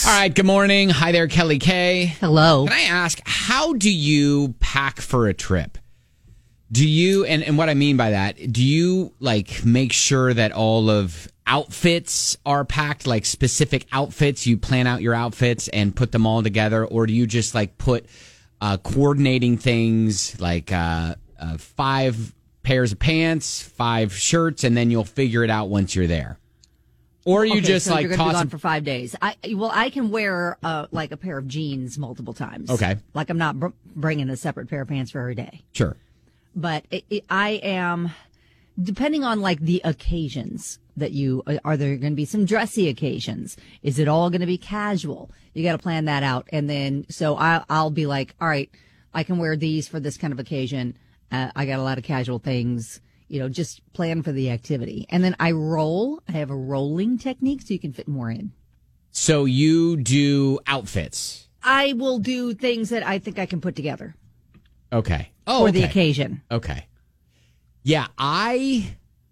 All right, good morning. Hi there, Kelly K. Hello. Can I ask, how do you pack for a trip? Do you, and what I mean by that, do you like make sure that all of outfits are packed, like specific outfits? You plan out your outfits and put them all together, or do you just like put coordinating things like 5 pairs of pants, 5 shirts, and then you'll figure it out once you're there? Or you just so like you're gonna toss be gone them for 5 days. I can wear like a pair of jeans multiple times. Okay. Like I'm not bringing a separate pair of pants for every day. Sure. But I am, depending on like the occasions that are there going to be some dressy occasions? Is it all going to be casual? You got to plan that out. And then, so I'll be like, all right, I can wear these for this kind of occasion. I got a lot of casual things, just plan for the activity. And then I have a rolling technique so you can fit more in. So you do outfits. I will do things that I think I can put together. Okay. For the occasion. Okay. Yeah, I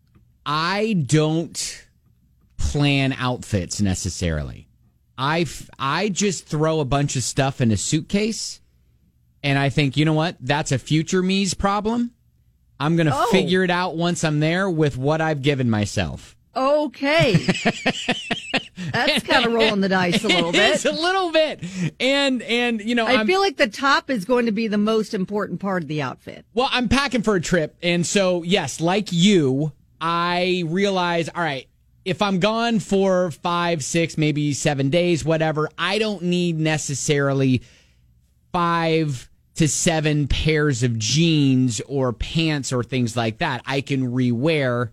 don't plan outfits necessarily. I just throw a bunch of stuff in a suitcase, and I think, you know what? That's a future me's problem. I'm going to figure it out once I'm there with what I've given myself. Okay. That's kind of rolling the dice a little bit. It's a little bit. And I feel like the top is going to be the most important part of the outfit. Well, I'm packing for a trip. And so, yes, like you, I realize, all right, if I'm gone for 5, 6, maybe 7 days, whatever, I don't need necessarily 5 to 7 pairs of jeans or pants or things like that. I can rewear,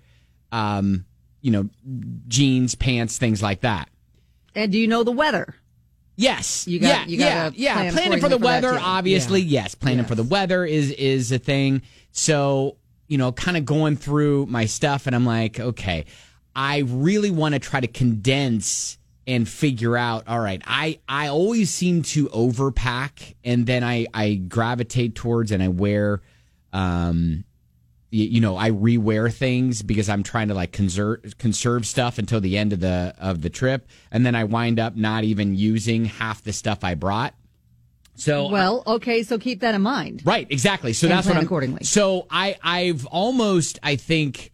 jeans, pants, things like that. And do you know the weather? Yes. You got Planning for the weather, obviously. Yeah. Yes. Planning for the weather is a thing. So, kind of going through my stuff, and I'm like, okay, I really want to try to condense and figure out, all right, I always seem to overpack, and then I gravitate towards and I wear, I rewear things because I'm trying to like conserve stuff until the end of the trip, and then I wind up not even using half the stuff I brought. So okay, so keep that in mind. Right, exactly. So and that's what I'm accordingly. So I've almost, I think,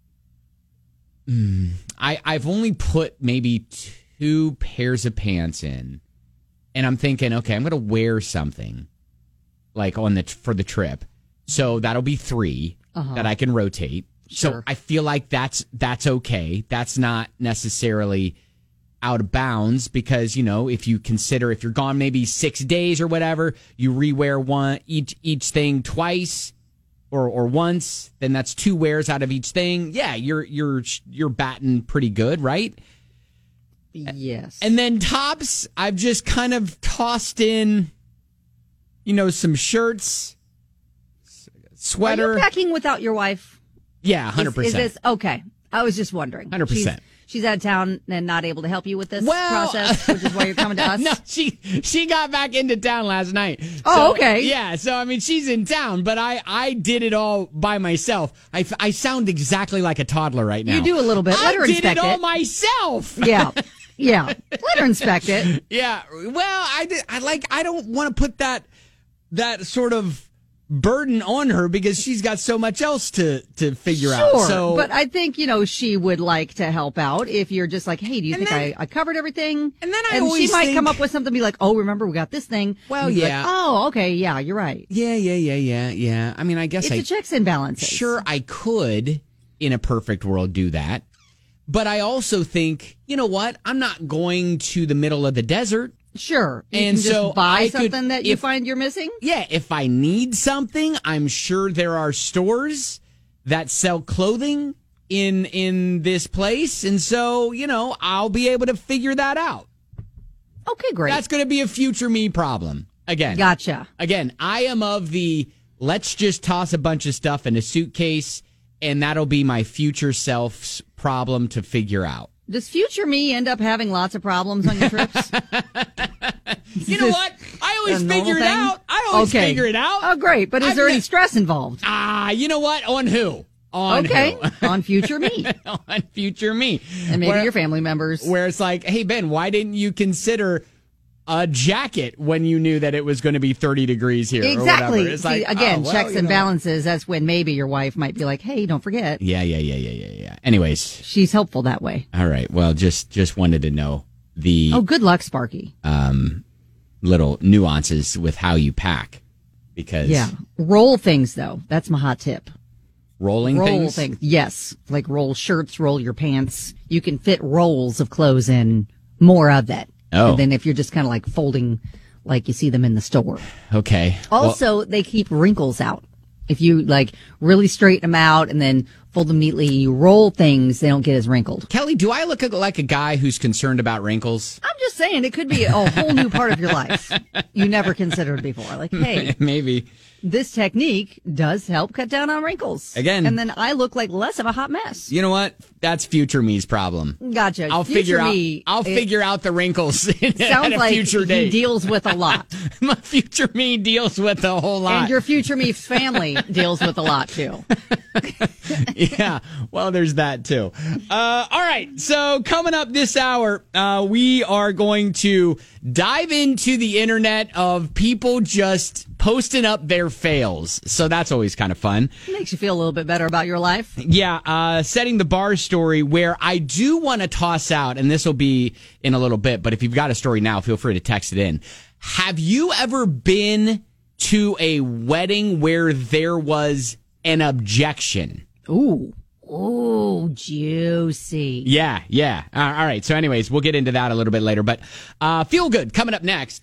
I've only put maybe 2 pairs of pants in, and I'm thinking, okay, I'm going to wear something like for the trip, so that'll be 3. That I can rotate. Sure. So I feel like that's okay. That's not necessarily out of bounds because, if you consider if you're gone maybe 6 days or whatever, you rewear each thing twice or once, then that's 2 wears out of each thing. Yeah, you're batting pretty good, right? Yes. And then tops, I've just kind of tossed in, some shirts, sweater. Are you packing without your wife? Yeah, 100%. Is this okay? I was just wondering. 100%. She's out of town and not able to help you with this process, which is why you're coming to us. No, she got back into town last night. Oh, okay. Yeah, so I mean she's in town, but I did it all by myself. I sound exactly like a toddler right now. You do a little bit. Let her inspect it. I did it all myself. Yeah. Yeah. Let her inspect it. Yeah. Well, I don't want to put that sort of burden on her because she's got so much else to figure out. So, but I think, she would like to help out if you're just like, hey, do you think I covered everything? And then she might come up with something, be like, oh, remember, we got this thing. Well, yeah. Like, oh, okay, yeah, you're right. Yeah. I mean, I guess it's a checks and balances. Sure, I could, in a perfect world, do that. But I also think, you know what? I'm not going to the middle of the desert. Sure. You and can so just buy I something that you find you're missing? Yeah, if I need something, I'm sure there are stores that sell clothing in this place. And so, I'll be able to figure that out. Okay, great. That's going to be a future me problem. Again. Gotcha. Again, I am of the let's just toss a bunch of stuff in a suitcase and that'll be my future self's problem to figure out. Does future me end up having lots of problems on your trips? You know what? I always figure it out. I always figure it out. Oh, great. But is there any stress involved? You know what? On who? On who? On future me. On future me. And maybe your family members. Where it's like, hey, Ben, why didn't you consider a jacket when you knew that it was going to be 30 degrees here. Exactly. Or whatever. It's See, like, again, well, checks and balances. That's when maybe your wife might be like, hey, don't forget. Yeah. Anyways. She's helpful that way. All right. Well, just wanted to know the good luck, Sparky. little nuances with how you pack. Because roll things, though. That's my hot tip. Roll things? Yes. Like roll shirts, roll your pants. You can fit rolls of clothes in, more of that. Oh. And then if you're just kind of like folding like you see them in the store. Okay. Also, they keep wrinkles out. If you like really straighten them out and then fold them neatly, you roll things, they don't get as wrinkled. Kelly, do I look like a guy who's concerned about wrinkles? I'm just saying it could be a whole new part of your life you never considered before. Like, hey, maybe this technique does help cut down on wrinkles. Again. And then I look like less of a hot mess. You know what? That's future me's problem. Gotcha. I'll figure out the wrinkles at sounds a like future date. He deals with a lot. My future me deals with a whole lot. And your future me family deals with a lot too. Yeah, well, there's that too. All right, so coming up this hour, we are going to dive into the internet of people just posting up their fails. So that's always kind of fun. Makes you feel a little bit better about your life. Yeah, setting the bar story where I do want to toss out, and this will be in a little bit, but if you've got a story now, feel free to text it in. Have you ever been to a wedding where there was an objection? Ooh, juicy. Yeah. All right. So anyways, we'll get into that a little bit later. But Feel Good coming up next.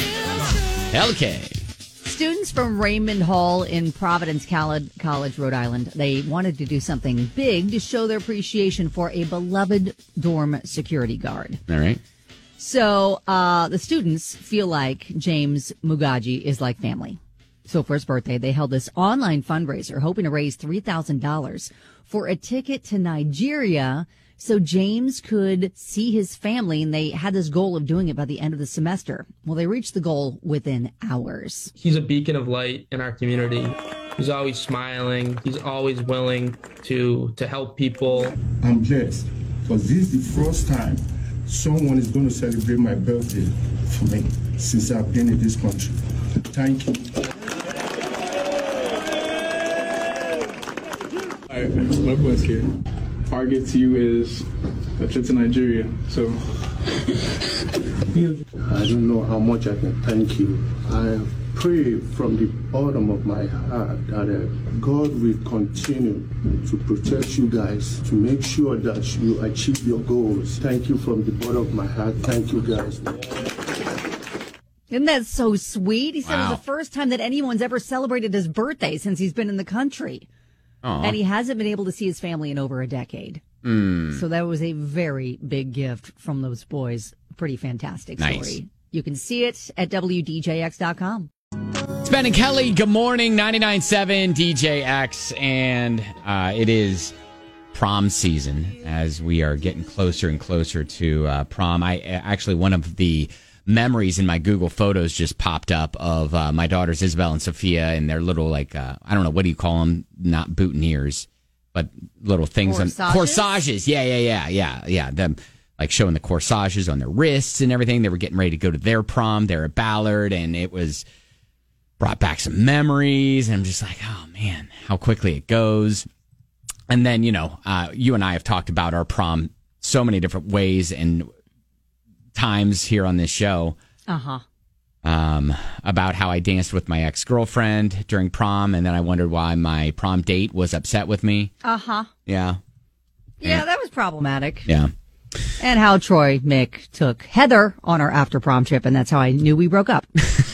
Okay. Students from Raymond Hall in Providence College, Rhode Island, they wanted to do something big to show their appreciation for a beloved dorm security guard. All right. So the students feel like James Mugaji is like family. So for his birthday, they held this online fundraiser hoping to raise $3,000 for a ticket to Nigeria so James could see his family. And they had this goal of doing it by the end of the semester. Well, they reached the goal within hours. He's a beacon of light in our community. He's always smiling. He's always willing to help people. I'm blessed because this is the first time someone is going to celebrate my birthday for me since I've been in this country. Thank you. My points here. Target to you is a trip to Nigeria. So I don't know how much I can thank you. I pray from the bottom of my heart that God will continue to protect you guys, to make sure that you achieve your goals. Thank you from the bottom of my heart. Thank you guys. Isn't that so sweet? He said Wow. it was the first time that anyone's ever celebrated his birthday since he's been in the country. Aww. And he hasn't been able to see his family in over a decade. So that was a very big gift from those boys. Pretty fantastic story. Nice. You can see it at WDJX.com. It's Ben and Kelly. Good morning, 99.7 DJX. And it is prom season as we are getting closer and closer to prom. I actually, one of the memories in my Google Photos just popped up of my daughters Isabel and Sophia and their little, like, I don't know, what do you call them? Not boutonnieres, but little things. Corsages? Yeah. Them, like, showing the corsages on their wrists and everything. They were getting ready to go to their prom. They're at Ballard, and it was brought back some memories. And I'm just like, oh, man, how quickly it goes. And then, you know, you and I have talked about our prom so many different ways and times here on this show. About how I danced with my ex-girlfriend during prom, and then I wondered why my prom date was upset with me. Yeah, that was problematic. yeah. And how Troy Mick took Heather on our after prom trip, and that's how I knew we broke up.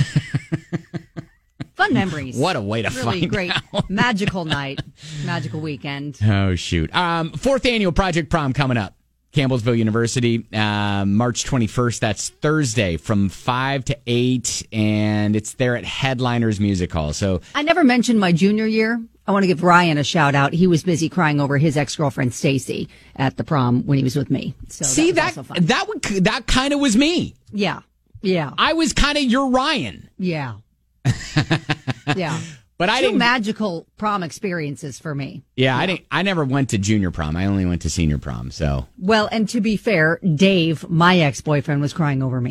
Fun memories. What a way to really find great, out. magical night, magical weekend. Oh, shoot. Fourth annual Project Prom coming up. Campbellsville University, March 21st. That's Thursday from 5 to 8, and it's there at Headliners Music Hall. So I never mentioned my junior year. I want to give Ryan a shout out. He was busy crying over his ex-girlfriend Stacy at the prom when he was with me. So see, that was also fun. that kind of was me. Yeah. I was kind of your Ryan. Yeah. Yeah. But I Two didn't. magical prom experiences for me. Yeah, I never went to junior prom. I only went to senior prom. So Well, and to be fair, Dave, my ex-boyfriend, was crying over me.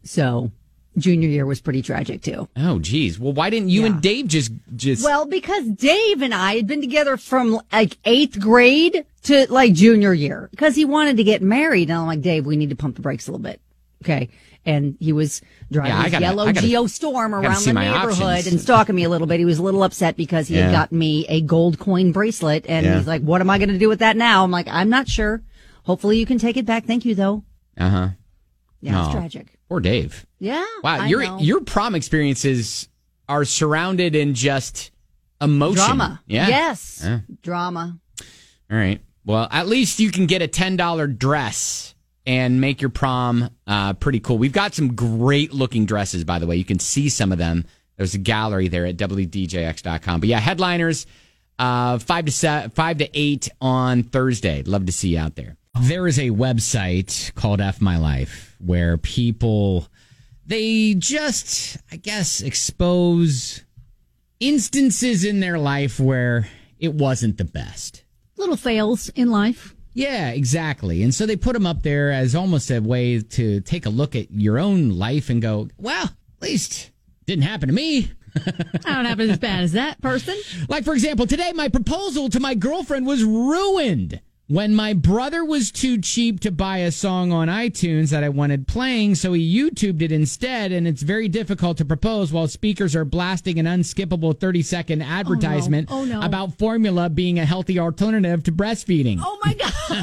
So junior year was pretty tragic too. Oh, geez. Well, why didn't you and Dave just? Well, because Dave and I had been together from like 8th grade to like junior year because he wanted to get married. And I'm like, Dave, we need to pump the brakes a little bit. Okay. And he was driving his yellow Geostorm around the neighborhood and stalking me a little bit. He was a little upset because he had gotten me a gold coin bracelet. And he's like, what am I going to do with that now? I'm like, I'm not sure. Hopefully you can take it back. Thank you, though. Uh-huh. Yeah, it's tragic. Poor Dave. Yeah. Wow, your prom experiences are surrounded in just emotion. Drama. Yeah. Yes. Yeah. Drama. All right. Well, at least you can get a $10 dress and make your prom pretty cool. We've got some great looking dresses, by the way. You can see some of them. There's a gallery there at WDJX.com. But yeah, headliners 5 to 8 on Thursday. Love to see you out there. There is a website called F My Life where people, they just, I guess, expose instances in their life where it wasn't the best. Little fails in life. Yeah, exactly. And so they put them up there as almost a way to take a look at your own life and go, well, at least it didn't happen to me. I don't happen as bad as that person. Like, for example, today my proposal to my girlfriend was ruined when my brother was too cheap to buy a song on iTunes that I wanted playing, so he YouTubed it instead, and it's very difficult to propose while speakers are blasting an unskippable 30-second advertisement about formula being a healthy alternative to breastfeeding. Oh, my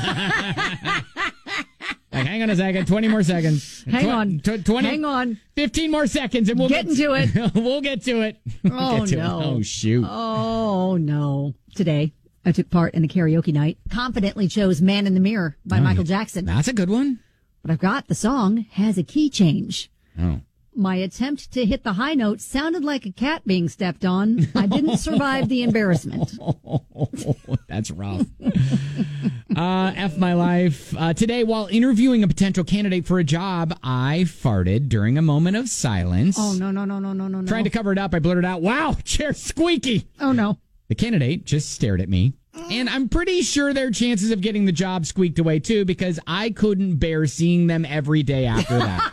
God. Like, hang on a second, 20 more seconds. Hang on. 15 more seconds, and we'll get to it. We'll get to it. Oh, no. Oh, shoot. Oh, no. Today, I took part in a karaoke night. Confidently chose Man in the Mirror by Michael Jackson. That's a good one. But I've got the song has a key change. Oh. My attempt to hit the high note sounded like a cat being stepped on. I didn't survive the embarrassment. That's rough. F My Life. Today, while interviewing a potential candidate for a job, I farted during a moment of silence. Oh, no. Trying to cover it up, I blurted out, wow, chair's squeaky. Oh, no. The candidate just stared at me. And I'm pretty sure their chances of getting the job squeaked away, too, because I couldn't bear seeing them every day after that.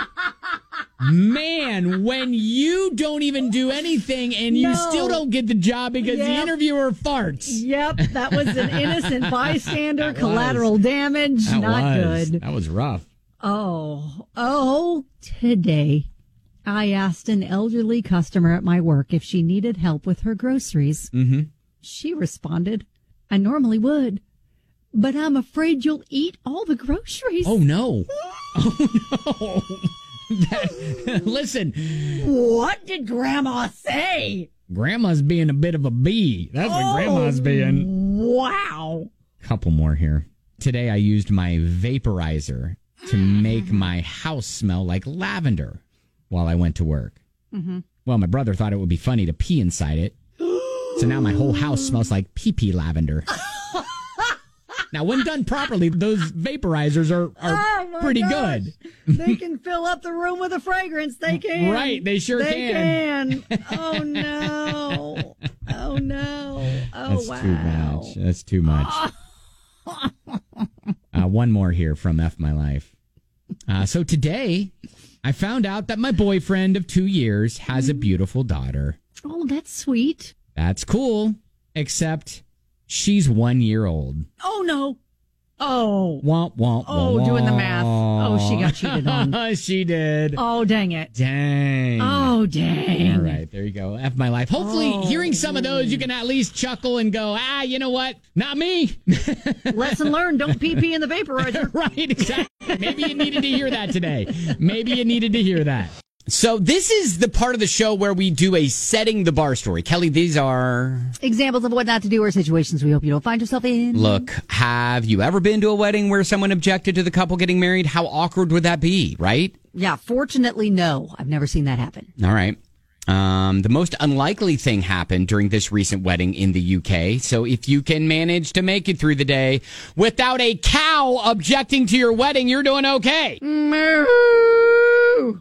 Man, when you don't even do anything and you still don't get the job because the interviewer farts. Yep, that was an innocent bystander, collateral damage. Not good. That was rough. Oh, today I asked an elderly customer at my work if she needed help with her groceries. Mm-hmm. She responded, I normally would, but I'm afraid you'll eat all the groceries. Oh, no. Oh, no. Listen. What did Grandma say? Grandma's being a bit of a bee. That's what Grandma's being. Wow. Couple more here. Today I used my vaporizer to make my house smell like lavender while I went to work. Mm-hmm. Well, my brother thought it would be funny to pee inside it. So now my whole house smells like pee-pee lavender. Now, when done properly, those vaporizers are pretty good. They can fill up the room with a fragrance. They can. Right, they sure can. Oh, no. Oh, no. Oh, That's wow. too much. That's too much. One more here from F My Life. So today, I found out that my boyfriend of 2 years has a beautiful daughter. Oh, that's sweet. That's cool, except she's 1 year old. Oh, no. Oh. Womp, womp, womp. Doing the math. Oh, she got cheated on. She did. Oh, dang it. Dang. Oh, dang. All right, there you go. F My Life. Hopefully, hearing some of those, you can at least chuckle and go, you know what? Not me. Lesson learned. Don't pee in the vaporizer. Right, exactly. Maybe you needed to hear that today. Maybe you needed to hear that. So this is the part of the show where we do a setting the bar story. Kelly, these are examples of what not to do or situations we hope you don't find yourself in. Look, have you ever been to a wedding where someone objected to the couple getting married? How awkward would that be, right? Yeah, fortunately, no. I've never seen that happen. All right. The most unlikely thing happened during this recent wedding in the UK. So if you can manage to make it through the day without a cow objecting to your wedding, you're doing okay. Moo.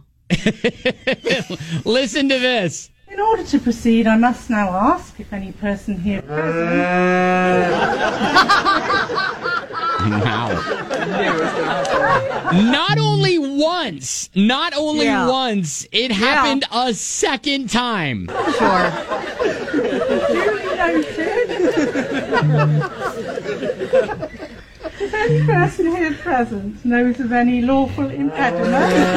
Listen to this. In order to proceed, I must now ask if any person here present. Wow. Not only once, Yeah. once, it happened a second time. Sure. Duly noted. If any person here present knows of any lawful impediment,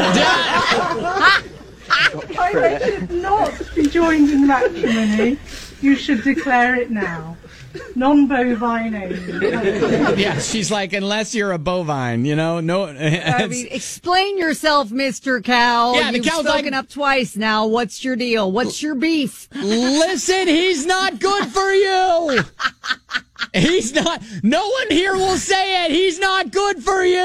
why they should not be joined in matrimony, you should declare it now. Non-bovine only. Yeah, she's like, unless you're a bovine, no. I mean, explain yourself, Mr. Cow. Yeah, the You've cow's spoken like- up twice now. What's your deal? What's your beef? Listen, he's not good for you. He's not. No one here will say it. He's not good for you.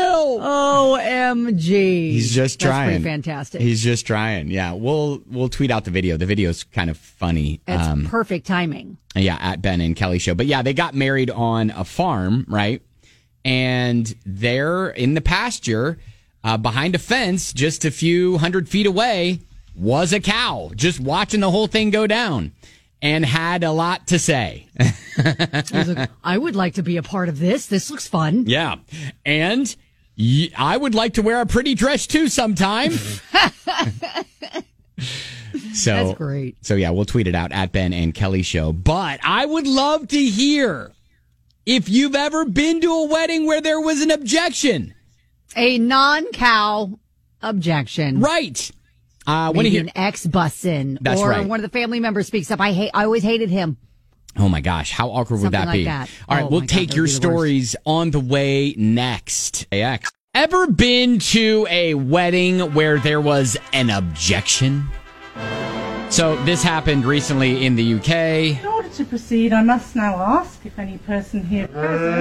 OMG. He's just trying. That's pretty fantastic. He's just trying. Yeah, we'll tweet out the video. The video's kind of funny. It's perfect timing. Yeah, at Ben and Kelly Show. But yeah, they got married on a farm, right? And there in the pasture, behind a fence, just a few 100 feet away, was a cow just watching the whole thing go down and had a lot to say. He's like, I would like to be a part of this. This looks fun. Yeah. And I would like to wear a pretty dress too sometime. So That's great. So yeah, we'll tweet it out at Ben and Kelly Show. But I would love to hear if you've ever been to a wedding where there was an objection. A non-cow objection. Right. When Maybe you an ex busts in. That's or right. one of the family members speaks up. I always hated him. Oh my gosh, how awkward would Something that like be? that. All right, Oh we'll my God, take that your would be the worst. stories on the way next. AX. Ever been to a wedding where there was an objection? So this happened recently in the UK. in order to proceed, I must now ask if any person here present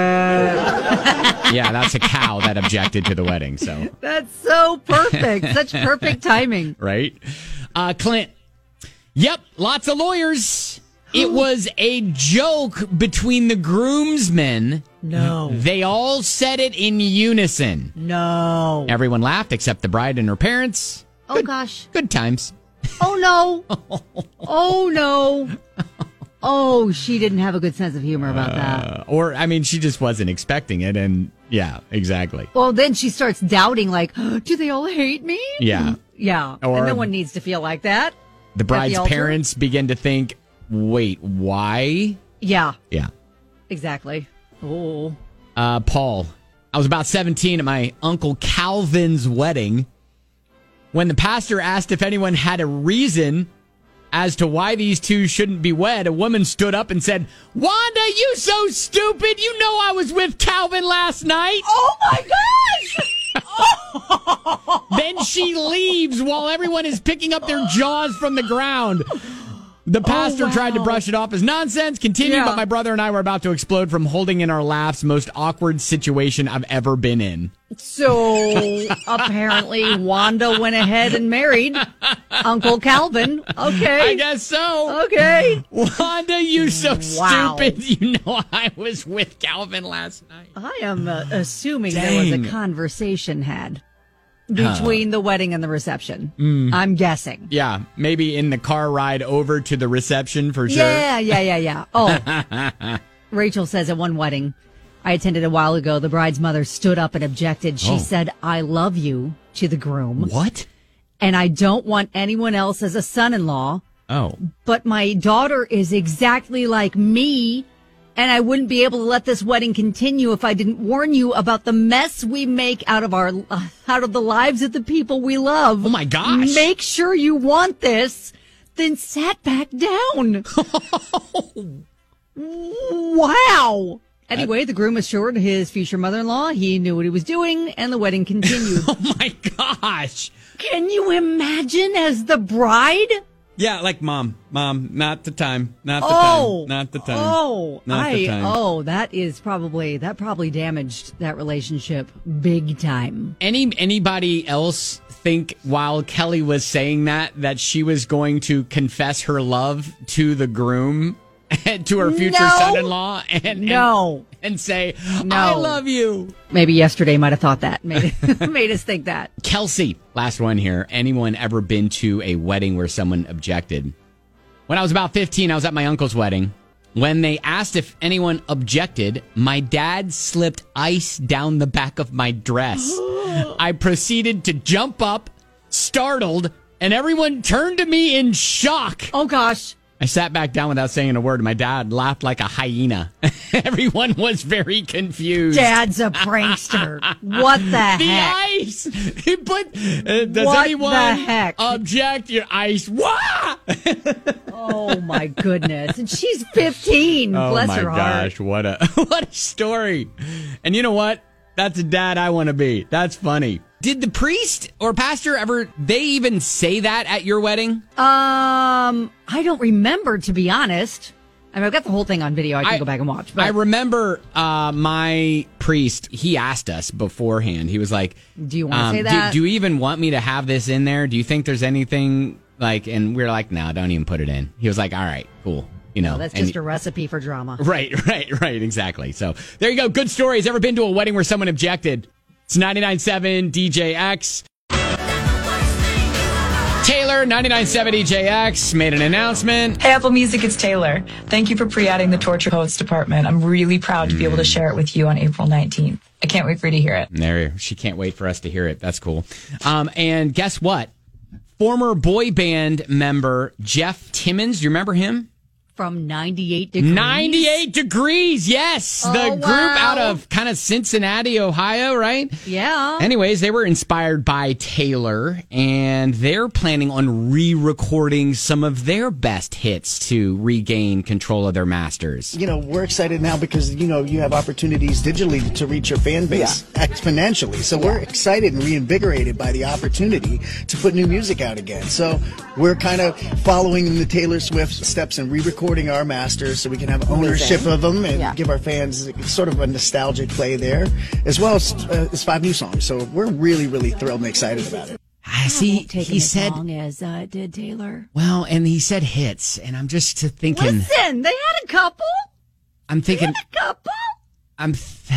Yeah, that's a cow that objected to the wedding. So That's so perfect. Such perfect timing. right, Clint. Yep, lots of lawyers. It was a joke between the groomsmen. No. They all said it in unison. No. Everyone laughed except the bride and her parents. Oh, gosh. Good times. Oh, no. Oh, no. Oh, she didn't have a good sense of humor about that. Or, I mean, she just wasn't expecting it. And yeah, exactly. Well, then she starts doubting, like, do they all hate me? Yeah. Yeah. Or- and no one needs to feel like that. The bride's altar? parents begin to think, wait, why? Yeah, Yeah. exactly. Oh. Paul, I was about 17 at my Uncle Calvin's wedding when the pastor asked if anyone had a reason as to why these two shouldn't be wed. A woman stood up and said, Wanda, you so stupid. You know I was with Calvin last night. Oh, my gosh! Then she leaves while everyone is picking up their jaws from the ground. The pastor tried to brush it off as nonsense, continued, Yeah. but my brother and I were about to explode from holding in our laughs. Most awkward situation I've ever been in. So apparently Wanda went ahead and married Uncle Calvin. Okay. I guess so. Okay. Wanda, you so Wow. stupid. You know I was with Calvin last night. I am assuming there was Dang. a conversation had between the wedding and the reception. Mm. I'm guessing. Yeah, maybe in the car ride over to the reception for sure. Yeah. Oh, Rachel says at one wedding I attended a while ago, the bride's mother stood up and objected. She said, I love you to the groom. What? And I don't want anyone else as a son-in-law. Oh. But my daughter is exactly like me, and I wouldn't be able to let this wedding continue if I didn't warn you about the mess we make out of the lives of the people we love. Oh my gosh. Make sure you want this, then sat back down. Wow. Anyway, the groom assured his future mother-in-law he knew what he was doing, and the wedding continued. Oh my gosh. Can you imagine as the bride? Yeah, like mom, not the time, not the Oh, time, not the time. Oh, not the time. That probably damaged that relationship big time. Anybody else think while Kelly was saying that she was going to confess her love to the groom, to her future No. son-in-law, and say, No. I love you? Maybe yesterday might have thought that. Made us think that. Kelsey, last one here. Anyone ever been to a wedding where someone objected? When I was about 15, I was at my uncle's wedding, When they asked if anyone objected, my dad slipped ice down the back of my dress. I proceeded to jump up, startled, and everyone turned to me in shock. Oh, gosh. I sat back down without saying a word. My dad laughed like a hyena. Everyone was very confused. Dad's a prankster. What the heck? The ice! Does What anyone the heck? object your ice? Wah! Oh, my goodness. And she's 15. Bless her heart. Gosh, what a story. And you know what? That's a dad I want to be. That's funny. Did the priest or pastor ever, they even say that at your wedding? I don't remember, to be honest. I mean, I've got the whole thing on video. I can go back and watch. But I remember my priest, he asked us beforehand. He was like, do you want to say that? Do you even want me to have this in there? Do you think there's anything like, and we're like, no, don't even put it in. He was like, all right, cool. You know, that's just a recipe for drama. Right, exactly. So there you go. Good stories. Ever been to a wedding where someone objected? It's 99.7 DJX. Taylor, 99.7 DJX, made an announcement. Hey, Apple Music, it's Taylor. Thank you for pre-adding the Torture Poets department. I'm really proud to be able to share it with you on April 19th. I can't wait for you to hear it. She can't wait for us to hear it. That's cool. And guess what? Former boy band member Jeff Timmons, do you remember him? From 98 Degrees. 98 Degrees, yes. The group out of kind of Cincinnati, Ohio, right? Yeah. Anyways, they were inspired by Taylor, and they're planning on re-recording some of their best hits to regain control of their masters. You know, we're excited now because, you know, you have opportunities digitally to reach your fan base exponentially. So we're excited and reinvigorated by the opportunity to put new music out again. So we're kind of following in the Taylor Swift steps and re-recording our masters so we can have ownership of them and give our fans sort of a nostalgic play there, as well as 5 new songs. So we're really, really thrilled and excited about it. I see. He said, as long as did Taylor. Well, and he said hits, and I'm just thinking. Listen, they had a couple. I'm thinking. They had a couple.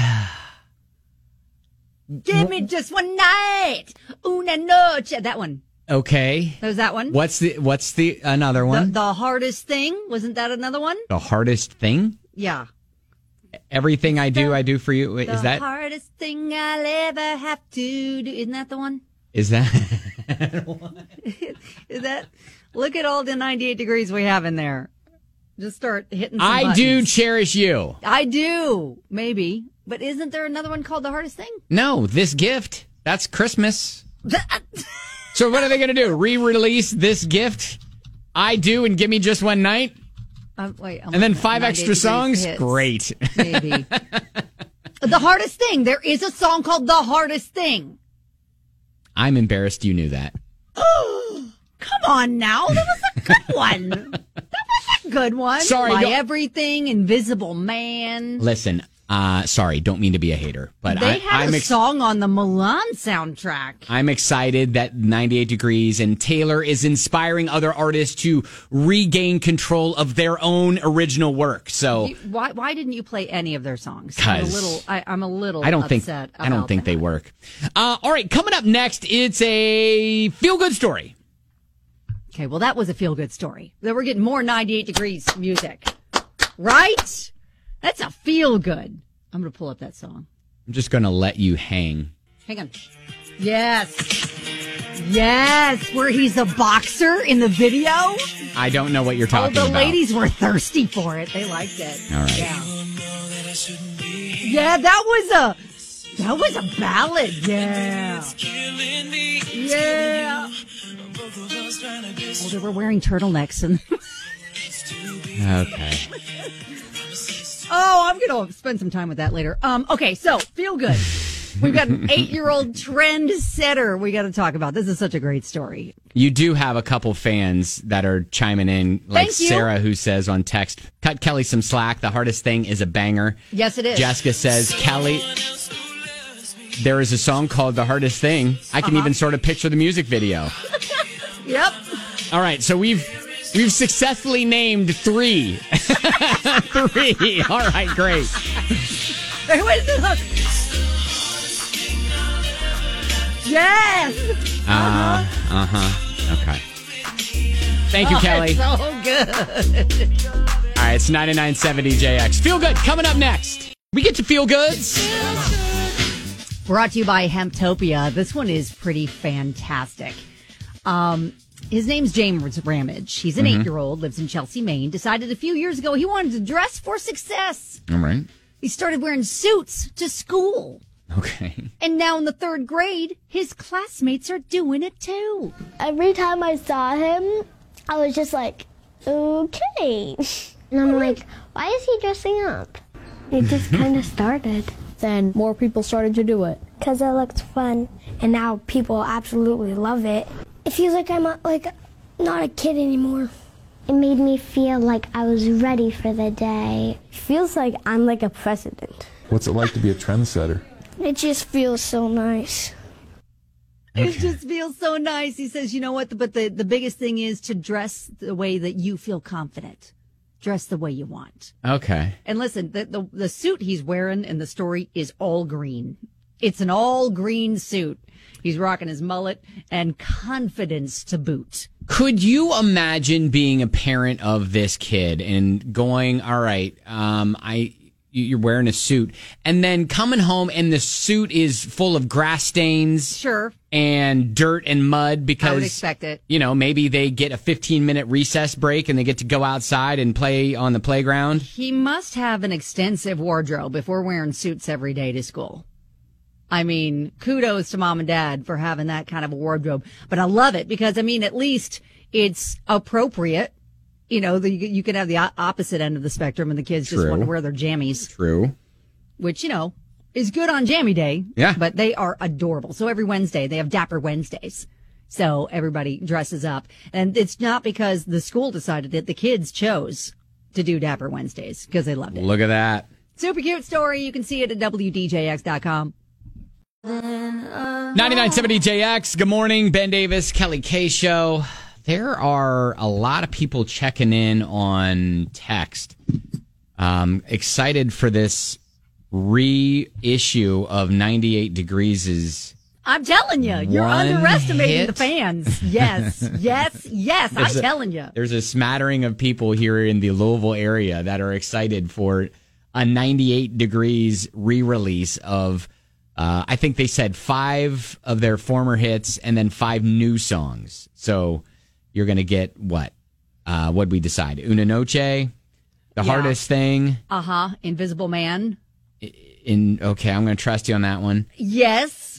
Give me just one night, una noche. That one. Okay. That was that one. What's the another one? The hardest thing. Wasn't that another one? The hardest thing? Yeah. Everything I do for you. Is that the hardest thing I'll ever have to do? Isn't that the one? Is that? Is that? Look at all the 98 degrees we have in there. Just start hitting some I buttons. do cherish you. I do. Maybe. But isn't there another one called The Hardest Thing? No, This Gift. That's Christmas. So what are they going to do? Re-release This Gift? I Do and Give Me Just One Night? Wait, and then 5 extra songs? Hits. Great. Maybe. The Hardest Thing. There is a song called The Hardest Thing. I'm embarrassed you knew that. Come on now. That was a good one. That was a good one. Sorry. My Everything, Invisible Man. Listen, sorry, don't mean to be a hater, but they had a song on the Mulan soundtrack. I'm excited that 98 Degrees and Taylor is inspiring other artists to regain control of their own original work. So why didn't you play any of their songs? I'm a little I don't upset think I don't think they work. All right, coming up next, it's a feel-good story. Okay, well, that was a feel-good story. Then we're getting more 98 Degrees music, right? That's a feel-good. I'm going to pull up that song. I'm just going to let you hang. Hang on. Yes. Yes, where he's a boxer in the video. I don't know what you're talking about. The ladies were thirsty for it. They liked it. All right. Yeah, that was a ballad. Yeah. Yeah. Oh, they were wearing turtlenecks and okay. Oh, I'm going to spend some time with that later. Okay, so feel good. We've got an 8-year-old trend setter we got to talk about. This is such a great story. You do have a couple fans that are chiming in, like Sarah, who says on text, cut Kelly some slack. The Hardest Thing is a banger. Yes, it is. Jessica says, Kelly, there is a song called The Hardest Thing. I can even sort of picture the music video. Yep. All right, so we've successfully named 3. 3. All right, great. Yes. Okay. Thank you, Kelly. It's so good. All right, it's 99.7 DJX. Feel Good coming up next. We get to Feel Goods. Brought to you by Hemptopia. This one is pretty fantastic. His name's James Ramage. He's an 8-year-old, lives in Chelsea, Maine. Decided a few years ago he wanted to dress for success. All right. He started wearing suits to school. Okay. And now in the 3rd grade, his classmates are doing it too. Every time I saw him, I was just like, okay. And I'm like, why is he dressing up? It just kind of started. Then more people started to do it. Because it looked fun, and now people absolutely love it. It feels like I'm not a kid anymore. It made me feel like I was ready for the day. It feels like I'm like a president. What's it like to be a trendsetter? It just feels so nice. Okay. It just feels so nice. He says, you know what? But the biggest thing is to dress the way that you feel confident. Dress the way you want. Okay. And listen, the suit he's wearing in the story is all green. It's an all green suit. He's rocking his mullet and confidence to boot. Could you imagine being a parent of this kid and going, all right, you're wearing a suit, and then coming home and the suit is full of grass stains, sure, and dirt and mud because I would expect it. You know, maybe they get a 15-minute recess break and they get to go outside and play on the playground. He must have an extensive wardrobe if we're wearing suits every day to school. I mean, kudos to mom and dad for having that kind of a wardrobe. But I love it because, I mean, at least it's appropriate. You know, you can have the opposite end of the spectrum and the kids just want to wear their jammies. True. Which, you know, is good on Jammy Day. Yeah. But they are adorable. So every Wednesday, they have Dapper Wednesdays. So everybody dresses up. And it's not because the school decided it. The kids chose to do Dapper Wednesdays because they loved it. Look at that. Super cute story. You can see it at WDJX.com. 99.7 DJX. Good morning. Ben Davis, Kelly K Show. There are a lot of people checking in on text. Excited for this reissue of 98 Degrees'. I'm telling you, you're underestimating the fans. Yes, yes, I'm telling you. There's a smattering of people here in the Louisville area that are excited for a 98 Degrees re-release of, I think they said 5 of their former hits and then 5 new songs. So you're going to get what? What'd we decide? Una Noche, The Hardest Thing. Invisible Man. Okay, I'm going to trust you on that one. Yes.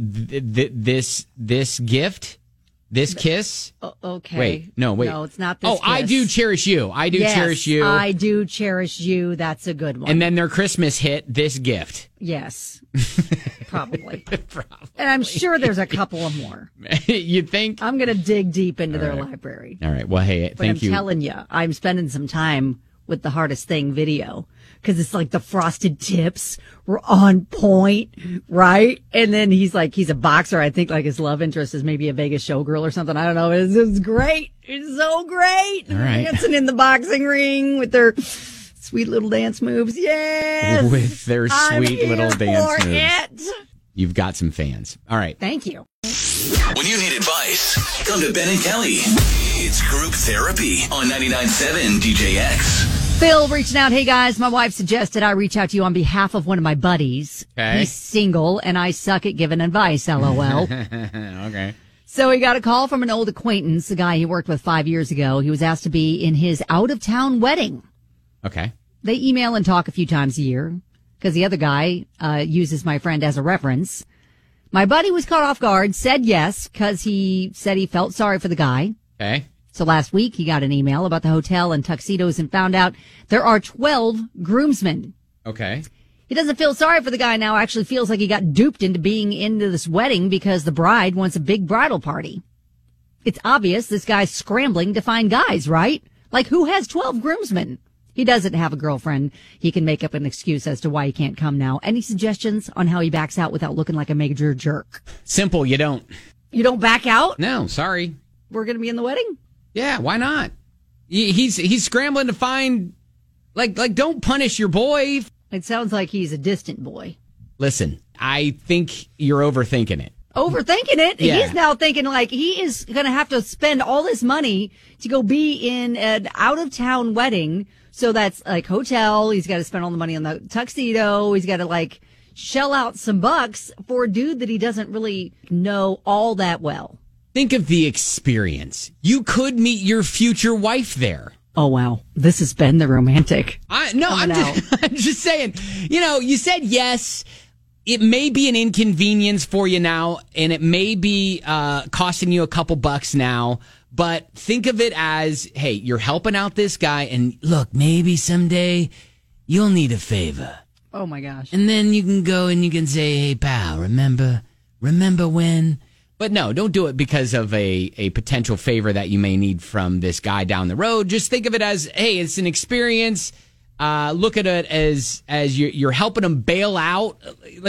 This gift, this kiss. Okay. Wait. No, it's not this kiss. I Do Cherish You. I Do Cherish You. I Do Cherish You. That's a good one. And then their Christmas hit, This Gift. Yes. Probably. And I'm sure there's a couple of more. You'd think? I'm going to dig deep into their library. All right. Well, hey, thank you. I'm telling you, I'm spending some time with The Hardest Thing video because it's like the frosted tips were on point, right? And then he's a boxer. I think like his love interest is maybe a Vegas showgirl or something. I don't know. It's great. It's so great. All right. Dancing in the boxing ring with their sweet little dance moves. Yes. With their sweet little dance moves. It. You've got some fans. All right. Thank you. When you need advice, come to Ben and Kelly. It's group therapy on 99.7 DJX. Phil reaching out. Hey, guys, my wife suggested I reach out to you on behalf of one of my buddies. Okay. He's single, and I suck at giving advice, LOL. Okay. So he got a call from an old acquaintance, a guy he worked with 5 years ago. He was asked to be in his out-of-town wedding. Okay. They email and talk a few times a year because the other guy uses my friend as a reference. My buddy was caught off guard, said yes, because he said he felt sorry for the guy. Okay. So last week, he got an email about the hotel and tuxedos and found out there are 12 groomsmen. Okay. He doesn't feel sorry for the guy now, actually feels like he got duped into being into this wedding because the bride wants a big bridal party. It's obvious this guy's scrambling to find guys, right? Like, who has 12 groomsmen? He doesn't have a girlfriend. He can make up an excuse as to why he can't come now. Any suggestions on how he backs out without looking like a major jerk? Simple, you don't. You don't back out? No, sorry. We're going to be in the wedding? Yeah, why not? He's scrambling to find, like, don't punish your boy. It sounds like he's a distant boy. Listen, I think you're overthinking it. overthinking it. Yeah. He's now thinking like he is going to have to spend all this money to go be in an out of town wedding. So that's like hotel. He's got to spend all the money on the tuxedo. He's got to like shell out some bucks for a dude that he doesn't really know all that well. Think of the experience. You could meet your future wife there. Oh, wow. This has been the romantic. I'm just saying, you said yes. It may be an inconvenience for you now, and it may be costing you a couple bucks now. But think of it as, hey, you're helping out this guy, and look, maybe someday you'll need a favor. Oh, my gosh. And then you can go and you can say, hey, pal, remember when? But no, don't do it because of a potential favor that you may need from this guy down the road. Just think of it as, hey, it's an experience. Look at it as you're helping him bail out,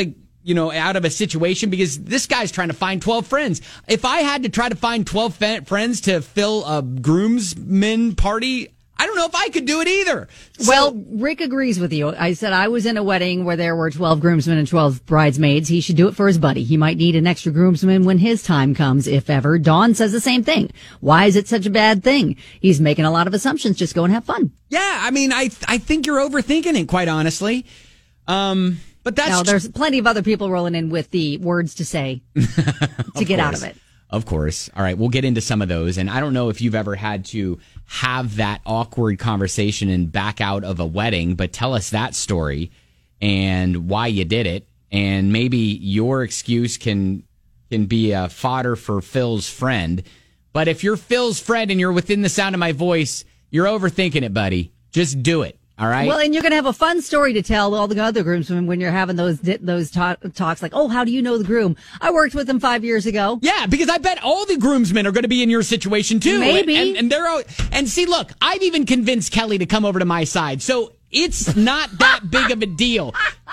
out of a situation, because this guy's trying to find 12 friends. If I had to try to find 12 friends to fill a groomsmen party, I don't know if I could do it either. Well, Rick agrees with you. I said I was in a wedding where there were 12 groomsmen and 12 bridesmaids. He should do it for his buddy. He might need an extra groomsman when his time comes, if ever. Dawn says the same thing. Why is it such a bad thing? He's making a lot of assumptions. Just go and have fun. Yeah, I mean, I think you're overthinking it, quite honestly. But that's now, there's plenty of other people rolling in with the words to say to get out of it. Of course. All right, we'll get into some of those. And I don't know if you've ever had to have that awkward conversation and back out of a wedding, but tell us that story and why you did it. And maybe your excuse can be a fodder for Phil's friend. But if you're Phil's friend and you're within the sound of my voice, you're overthinking it, buddy. Just do it. All right. Well, and you're going to have a fun story to tell all the other groomsmen when you're having those talks like, oh, how do you know the groom? I worked with him 5 years ago. Yeah, because I bet all the groomsmen are going to be in your situation too. Maybe. And they're out. And see, look, I've even convinced Kelly to come over to my side. So it's not that big of a deal.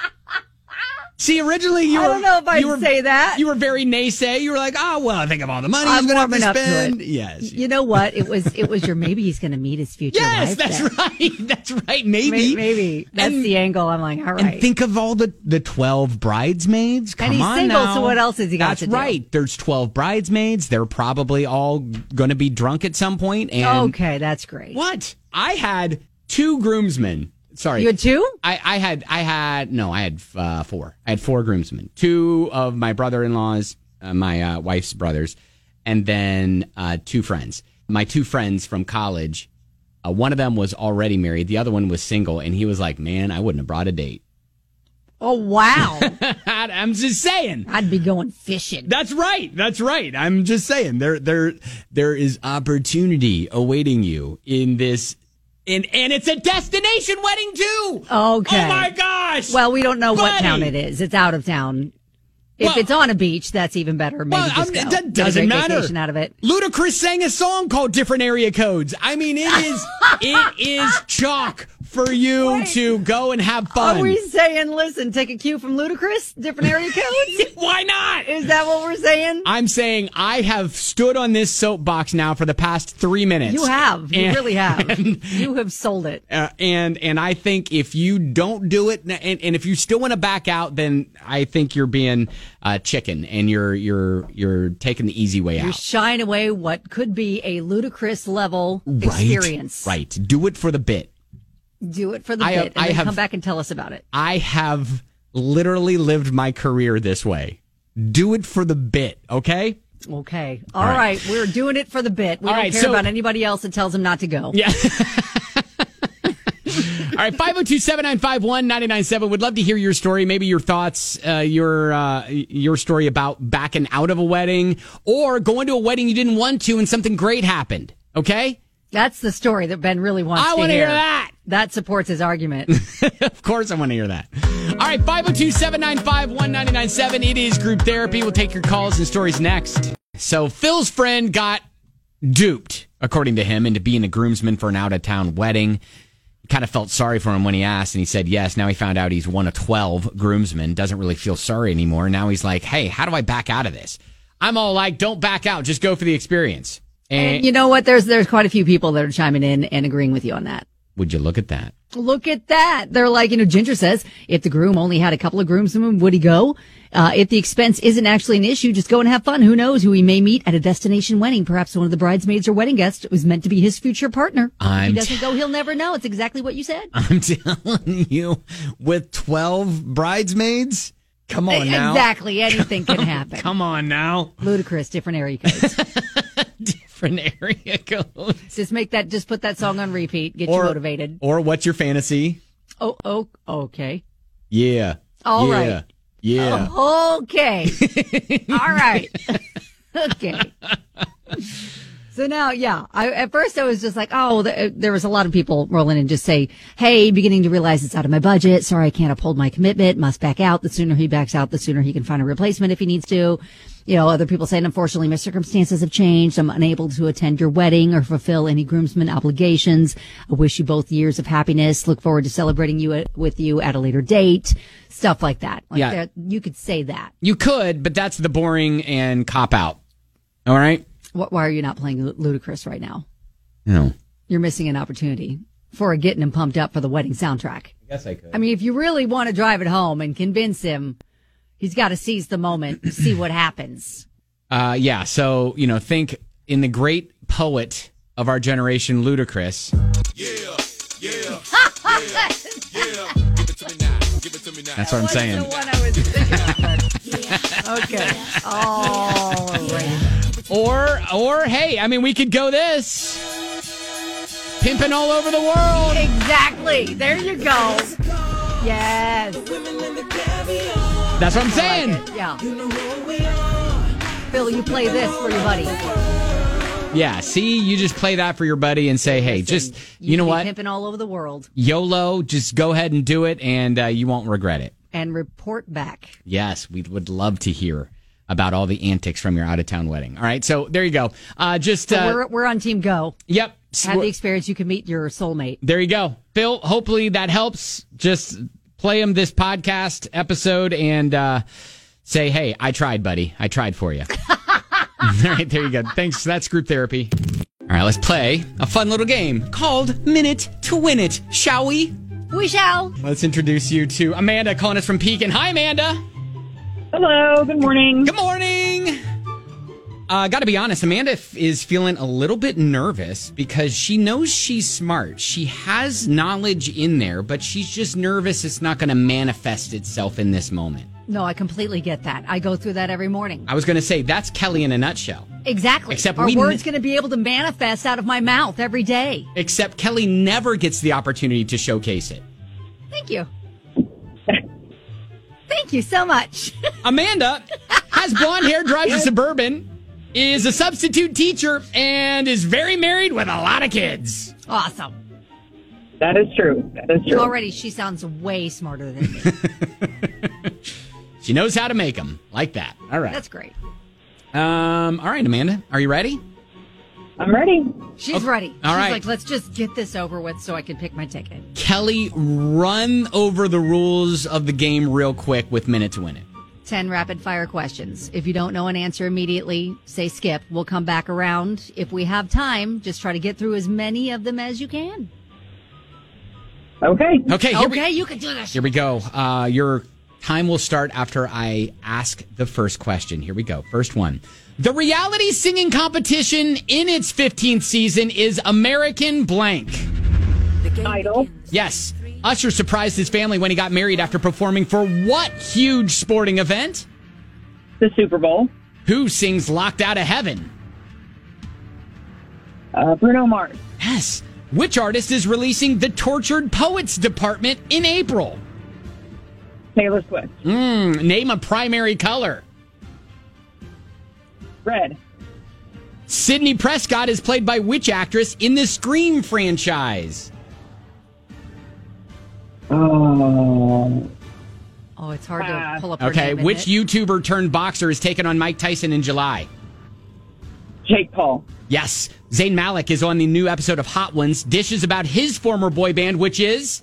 See, originally I don't know if I'd say that. You were very naysay. You were like, oh, well, I think of all the money I'm going to have to spend. Yes. You know what? It was your maybe he's going to meet his future wife. Yes, that's right. That's right. Maybe. Maybe. That's the angle. I'm like, all right. And think of all the 12 bridesmaids. Come on now. And he's single, so what else has he got to do? That's right. There's 12 bridesmaids. They're probably all going to be drunk at some point. And okay, that's great. What? I had 2 groomsmen. Sorry. You had 2? I had 4. I had 4 groomsmen. 2 of my brother-in-laws, my wife's brothers, and then 2 friends. My 2 friends from college, one of them was already married. The other one was single, and he was like, man, I wouldn't have brought a date. Oh, wow. I'm just saying. I'd be going fishing. That's right. I'm just saying. There is opportunity awaiting you in this. And it's a destination wedding, too. Okay. Oh, my gosh. Well, we don't know what town it is. It's out of town. If it's on a beach, that's even better. Maybe just go. That doesn't matter. Vacation out of it. Ludacris sang a song called Different Area Codes. I mean, it is chalk for you to go and have fun. Are we saying, listen, take a cue from Ludacris, Different Area Codes? Why not? Is that what we're saying? I'm saying I have stood on this soapbox now for the past 3 minutes. You have. You really have. You have sold it. And I think if you don't do it, and if you still want to back out, then I think you're being chicken, and you're taking the easy way out. You're shying away what could be a Ludacris level experience. Right. Do it for the bit. Do it for the bit, and then come back and tell us about it. I have literally lived my career this way. Do it for the bit, okay? Okay. All right. We're doing it for the bit. We don't care about anybody else that tells him not to go. Yeah. All right, 502-795-1997. Would love to hear your story, maybe your thoughts, your story about backing out of a wedding or going to a wedding you didn't want to and something great happened, okay? That's the story that Ben really wants to hear. I want to hear that. That supports his argument. Of course I want to hear that. All right, 502-795-1997. It is Group Therapy. We'll take your calls and stories next. So Phil's friend got duped, according to him, into being a groomsman for an out-of-town wedding. He kind of felt sorry for him when he asked, and he said yes. Now he found out he's one of 12 groomsmen, doesn't really feel sorry anymore. Now he's like, hey, how do I back out of this? I'm all like, don't back out. Just go for the experience. And you know what? There's quite a few people that are chiming in and agreeing with you on that. Would you look at that? Look at that. They're like, Ginger says, if the groom only had a couple of groomsmen, would he go? If the expense isn't actually an issue, just go and have fun. Who knows who he may meet at a destination wedding? Perhaps one of the bridesmaids or wedding guests was meant to be his future partner. If he doesn't go, he'll never know. It's exactly what you said. I'm telling you, with 12 bridesmaids, come on now. Exactly. Anything can happen. Come on now. Ludicrous. Different area codes. Different area codes. Just put that song on repeat. Get you motivated. Or what's your fantasy? Oh, okay. Yeah. All right. Yeah. Okay. All right. Okay. So now, at first I was just like, there was a lot of people rolling and just say, hey, beginning to realize it's out of my budget. Sorry, I can't uphold my commitment. Must back out. The sooner he backs out, the sooner he can find a replacement if he needs to. Other people saying, unfortunately, my circumstances have changed. I'm unable to attend your wedding or fulfill any groomsmen obligations. I wish you both years of happiness. Look forward to celebrating with you at a later date. Stuff like that. You could say that. You could, but that's the boring and cop out. All right? Why are you not playing Ludacris right now? No. You're missing an opportunity for getting him pumped up for the wedding soundtrack. I guess I could. I mean, if you really want to drive it home and convince him, he's got to seize the moment, see what happens. So, think in the great poet of our generation, Ludacris. Yeah. That's what I'm saying. The one I was thinking of. Okay. All right. Or hey, I mean, we could go this. Pimping all over the world. Exactly. There you go. Yes. That's what I'm saying. Yeah. Phil, you play this for your buddy. Yeah, see, you just play that for your buddy and say, hey, just, you know what? Pimping all over the world. YOLO, just go ahead and do it, and you won't regret it. And report back. Yes, we would love to hear about all the antics from your out-of-town wedding. All right, so there you go. We're on Team Go. Yep. Have the experience, you can meet your soulmate. There you go. Phil, hopefully that helps. Just play him this podcast episode and say, hey, I tried, buddy. I tried for you. All right, there you go. Thanks. That's group therapy. All right, let's play a fun little game called Minute to Win It, shall we? We shall. Let's introduce you to Amanda calling us from Pekin. Hi, Amanda. Hello. Good morning. Good morning. Got to be honest, Amanda is feeling a little bit nervous because she knows she's smart. She has knowledge in there, but she's just nervous it's not going to manifest itself in this moment. No, I completely get that. I go through that every morning. I was going to say, that's Kelly in a nutshell. Exactly. Except our word's going to be able to manifest out of my mouth every day. Except Kelly never gets the opportunity to showcase it. Thank you. Thank you so much. Amanda has blonde hair, drives a Suburban, is a substitute teacher, and is very married with a lot of kids. Awesome. That is true. Already, she sounds way smarter than me. She knows how to make them like that. All right. That's great. All right, Amanda, are you ready? I'm ready. She's ready. All right. She's like, let's just get this over with so I can pick my ticket. Kelly, run over the rules of the game real quick with Minute to Win It. 10 rapid fire questions. If you don't know an answer immediately, say skip. We'll come back around. If we have time, just try to get through as many of them as you can. Okay. You can do this. Here we go. Your time will start after I ask the first question. Here we go. First one. The reality singing competition in its 15th season is American blank. Idol. Yes. Usher surprised his family when he got married after performing for what huge sporting event? The Super Bowl. Who sings Locked Out of Heaven? Bruno Mars. Yes. Which artist is releasing the Tortured Poets Department in April? Taylor Swift. Name a primary color. Red. Sidney Prescott is played by which actress in the Scream franchise? Oh, it's hard to pull up her Okay, name, which isn't it? YouTuber turned boxer is taking on Mike Tyson in July? Jake Paul. Yes. Zayn Malik is on the new episode of Hot Ones. Dishes about his former boy band, which is?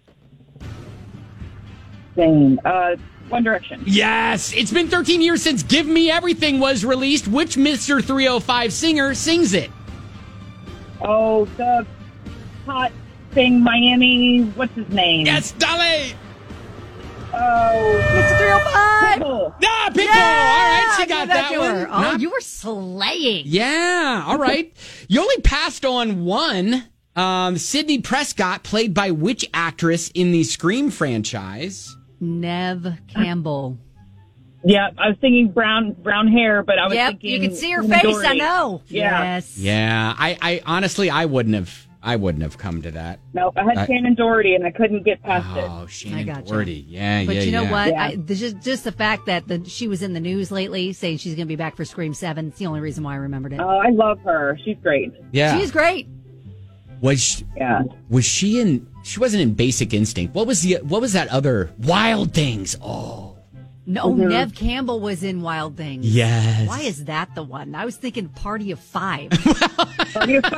Zayn. One Direction. Yes. It's been 13 years since Give Me Everything was released. Which Mr. 305 singer sings it? Oh, the hot sing Miami. What's his name? Yes, Dolly. Oh, Mr. 305. Pitbull. Ah, Pitbull. Yeah, All right, she give got that that to one. her. Oh, you were slaying. Yeah, all right. You only passed on one. Sydney Prescott, played by which actress in the Scream franchise? Neve Campbell. Yeah, I was thinking brown hair, but I was Yep, thinking you can see her Dory. face. I know. Yeah. Yes. Yeah, I honestly, I wouldn't have come to that. No, I had Shannon Doherty, and I couldn't get past it. Oh, I Shannon gotcha. Doherty. Yeah, But yeah, you know yeah. what? Yeah. Just the fact that she was in the news lately saying she's going to be back for Scream 7. It's the only reason why I remembered it. Oh, I love her. She's great. Yeah. She's great. Was she in? She wasn't in Basic Instinct. What was that other Wild Things? Oh, No, Neve Campbell was in Wild Things. yes. Why is that the one? I was thinking Party of Five. Party of-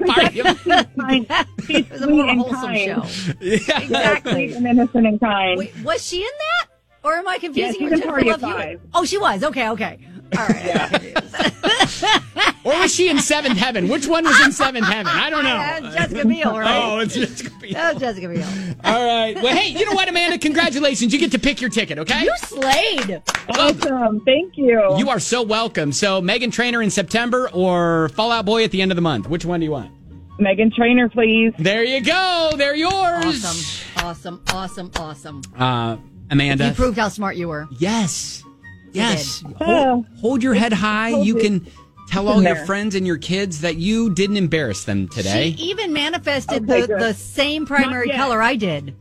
It was a more wholesome show. Yeah. Exactly. And innocent and kind. Wait, was she in that? Or am I confusing she's her with in Party Jennifer of Love Hewitt? Five. Oh, she was. Okay. All right. Or was she in Seventh Heaven? Which one was in Seventh Heaven? I don't know. Jessica Biel, right? Oh, it's Jessica Biel. That was Jessica Biel. All right. Well, hey, you know what, Amanda? Congratulations. You get to pick your ticket, okay? You slayed. Awesome. Thank you. You are so welcome. So, Meghan Trainor in September or Fall Out Boy at the end of the month? Which one do you want? Meghan Trainor, please. There you go. They're yours. Awesome. Amanda. You proved how smart you were. Yes. Yes. Oh. Hold your head high. Hold You it. can tell It's all in your there. friends and your kids that you didn't embarrass them today. She even manifested Okay, the good. same primary Not yet. color I did.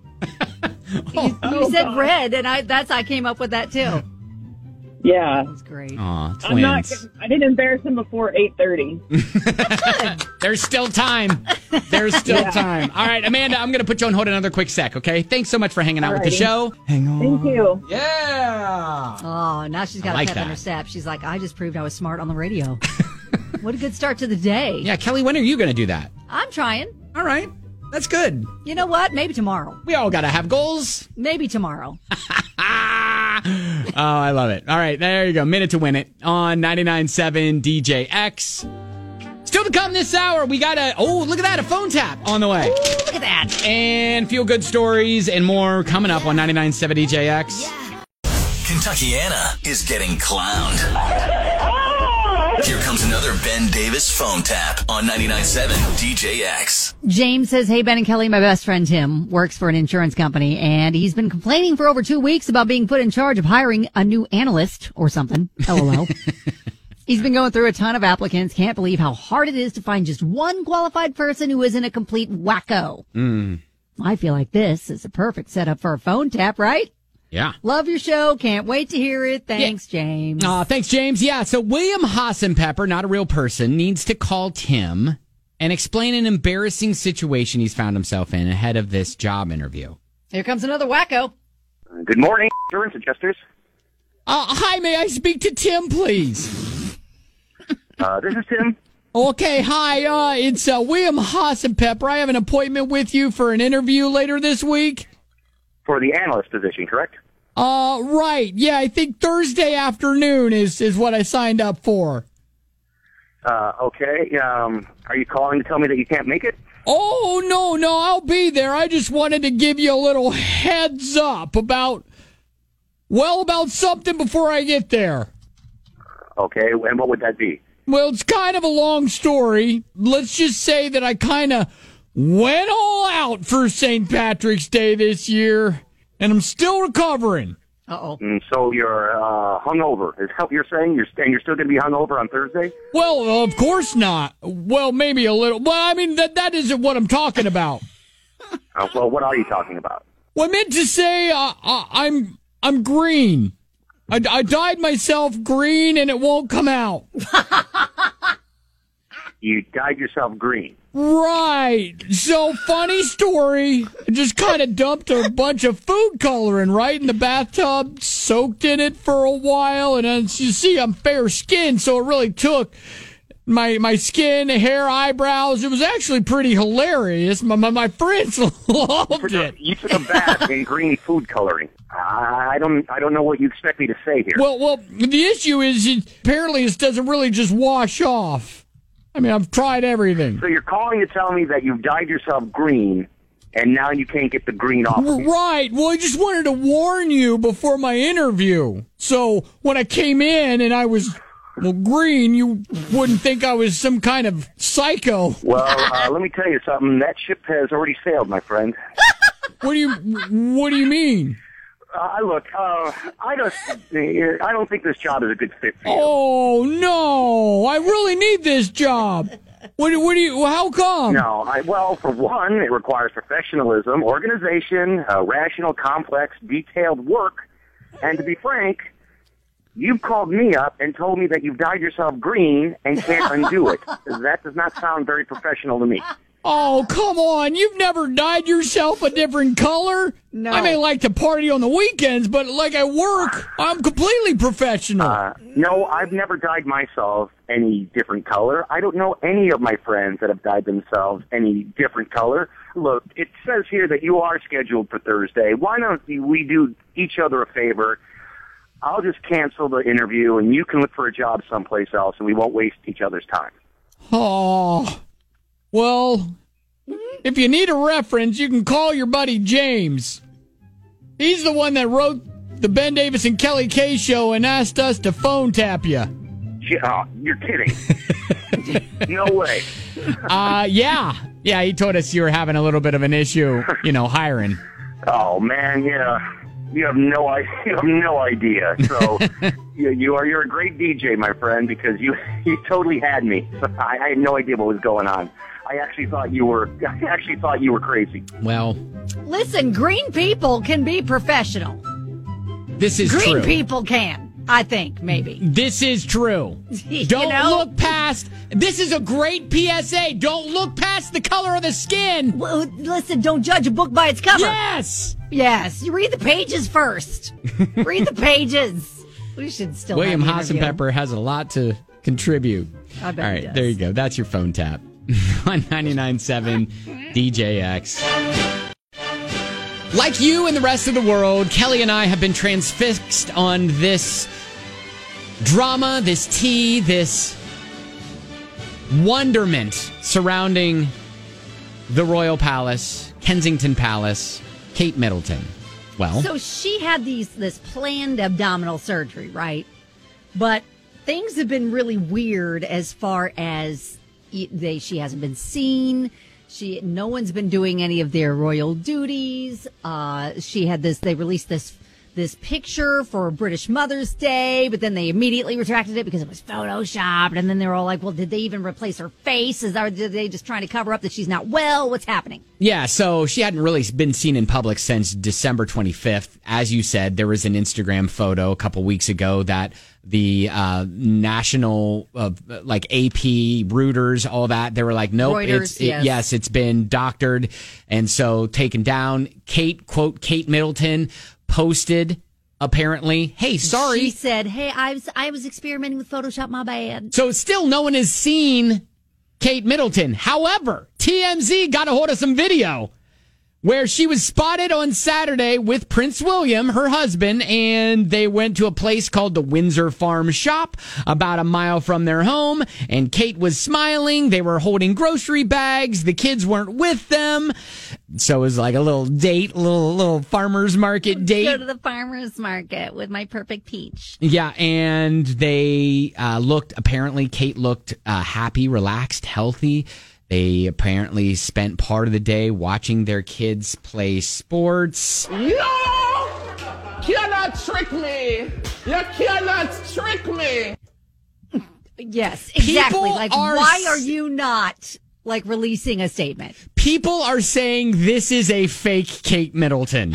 You said red, and I came up with that too. Yeah. That's great. Aw, I'm not. twins. I didn't embarrass him before 8:30. There's still time. There's still Yeah. time. All right, Amanda, I'm going to put you on hold another quick sec, okay? Thanks so much for hanging out with the Alrighty. show. Hang on. Thank you. Yeah. Oh, now she's got I like a pep in that. her step. She's like, I just proved I was smart on the radio. What a good start to the day. Yeah, Kelly, when are you going to do that? I'm trying. All right. That's good. You know what? Maybe tomorrow. We all got to have goals. Maybe tomorrow. Oh, I love it. All right, there you go. Minute to win it on 99.7 DJX. Still to come this hour, we got look at that, a phone tap on the way. Ooh, look at that. And feel-good stories and more coming up on 99.7 DJX. Kentuckiana is getting clowned. Here comes another Ben Davis phone tap on 99.7 DJX. James says, hey, Ben and Kelly, my best friend Tim works for an insurance company, and he's been complaining for over 2 weeks about being put in charge of hiring a new analyst or something. LOL. He's been going through a ton of applicants. Can't believe how hard it is to find just one qualified person who isn't a complete wacko. I feel like this is a perfect setup for a phone tap, right? Yeah. Love your show. Can't wait to hear it. Thanks, James. Thanks, James. Yeah, so William Hassenpepper, not a real person, needs to call Tim and explain an embarrassing situation he's found himself in ahead of this job interview. Here comes another wacko. Good morning, insurance adjusters. Hi, may I speak to Tim, please? This is Tim. Okay, hi, it's William Hassenpepper. I have an appointment with you for an interview later this week. For the analyst position, correct? Right. Yeah, I think Thursday afternoon is what I signed up for. Okay. Are you calling to tell me that you can't make it? Oh, no, I'll be there. I just wanted to give you a little heads up about something before I get there. Okay, and what would that be? Well, it's kind of a long story. Let's just say that I kind of went all out for St. Patrick's Day this year, and I'm still recovering. Uh-oh. So you're hungover. Is that what you're saying? You're still going to be hungover on Thursday? Well, of course not. Well, maybe a little. Well, I mean, that isn't what I'm talking about. Well, what are you talking about? Well, I meant to say I'm green. I dyed myself green, and it won't come out. You dyed yourself green. Right. So, funny story. I just kind of dumped a bunch of food coloring right in the bathtub, soaked in it for a while, and as you see, I'm fair-skinned, so it really took my skin, hair, eyebrows. It was actually pretty hilarious. My friends loved it. You took a bath in green food coloring. I don't know what you expect me to say here. Well, the issue is apparently it doesn't really just wash off. I mean, I've tried everything. So you're calling to tell me that you've dyed yourself green and now you can't get the green off. Right. Well, I just wanted to warn you before my interview. So when I came in and I was, green, you wouldn't think I was some kind of psycho. Well, let me tell you something. That ship has already sailed, my friend. What do you mean? Look, I don't think this job is a good fit for you. Oh, no. I really need this job. How come? No, well, for one, it requires professionalism, organization, rational, complex, detailed work. And to be frank, you've called me up and told me that you've dyed yourself green and can't undo it. That does not sound very professional to me. Oh, come on. You've never dyed yourself a different color? No. I may like to party on the weekends, but like at work, I'm completely professional. No, I've never dyed myself any different color. I don't know any of my friends that have dyed themselves any different color. Look, it says here that you are scheduled for Thursday. Why don't we do each other a favor? I'll just cancel the interview, and you can look for a job someplace else, and we won't waste each other's time. Oh, well, if you need a reference, you can call your buddy James. He's the one that wrote the Ben Davis and Kelly K show and asked us to phone tap you. Yeah, you're kidding. No way. Yeah, he told us you were having a little bit of an issue, hiring. Oh, man, yeah. You have no idea. So you're a great DJ, my friend, because you totally had me. I had no idea what was going on. I actually thought you were crazy. Well, listen, green people can be professional. This is true. Green people can, I think, maybe. This is true. Don't look past. This is a great PSA. Don't look past the color of the skin. Well, listen, don't judge a book by its cover. Yes. You read the pages first. Read the pages. We should still. William Hassenpepper has a lot to contribute. I bet. All right, there you go. That's your phone tap on 99.7 DJX. Like you and the rest of the world, Kelly and I have been transfixed on this drama, this tea, this wonderment surrounding the Royal Palace, Kensington Palace, Kate Middleton. Well, so she had this planned abdominal surgery, right? But things have been really weird as far as she hasn't been seen. No one's been doing any of their royal duties. She had they released this picture for British Mother's Day, but then they immediately retracted it because it was photoshopped. And then they were all like, well, did they even replace her face? Are they just trying to cover up that she's not well? What's happening? Yeah, so she hadn't really been seen in public since December 25th. As you said, there was an Instagram photo a couple weeks ago that the national, like AP, Reuters, all that, they were like, nope, Reuters, it's been doctored. And so taken down. Quote, Kate Middleton posted, apparently, hey, sorry. She said, hey, I was experimenting with Photoshop, my bad. So still no one has seen Kate Middleton. However, TMZ got a hold of some video where she was spotted on Saturday with Prince William, her husband, and they went to a place called the Windsor Farm Shop, about a mile from their home, and Kate was smiling. They were holding grocery bags. The kids weren't with them. So it was like a little date, little farmer's market date. Go to the farmer's market with my perfect peach. Yeah, and they Kate looked happy, relaxed, healthy. They apparently spent part of the day watching their kids play sports. You cannot trick me. You cannot trick me. Yes, exactly. Why are you not releasing a statement? People are saying this is a fake Kate Middleton.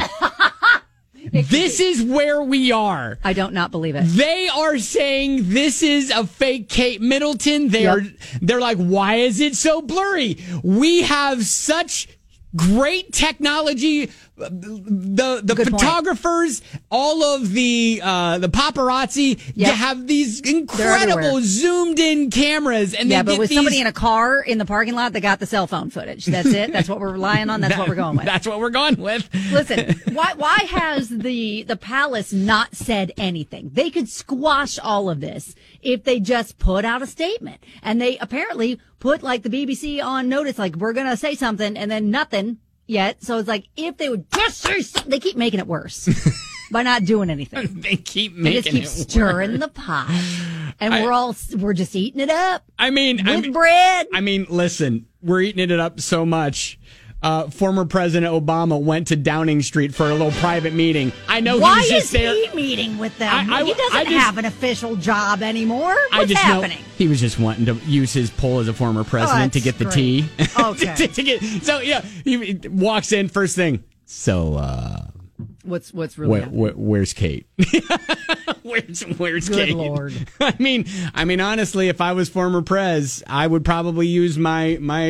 This is where we are. I don't not believe it. They are saying this is a fake Kate Middleton. They're like, why is it so blurry? We have such great technology. The photographers, all of the paparazzi, you have these incredible zoomed in cameras, and but with somebody in a car in the parking lot that got the cell phone footage. That's it. That's what we're relying on. That's what we're going with. That's what we're going with. Listen, why has the palace not said anything? They could squash all of this if they just put out a statement, and they apparently put the BBC on notice, we're going to say something, and then nothing. yet. So it's like, if they would just say something, they keep making it worse by not doing anything. They keep They making just keep stirring the pot. And we're just eating it up. With bread. I mean, listen, we're eating it up so much. Former President Obama went to Downing Street for a little private meeting. I know Why he was just there. Why is he meeting with them? He doesn't have an official job anymore. What's happening? Know he was just wanting to use his pull as a former president to get the tea. Okay. So, yeah, he walks in first thing. So, what's really happening? Where's Kate? Where's Good Kate? Lord. I mean, honestly, if I was former prez, I would probably use my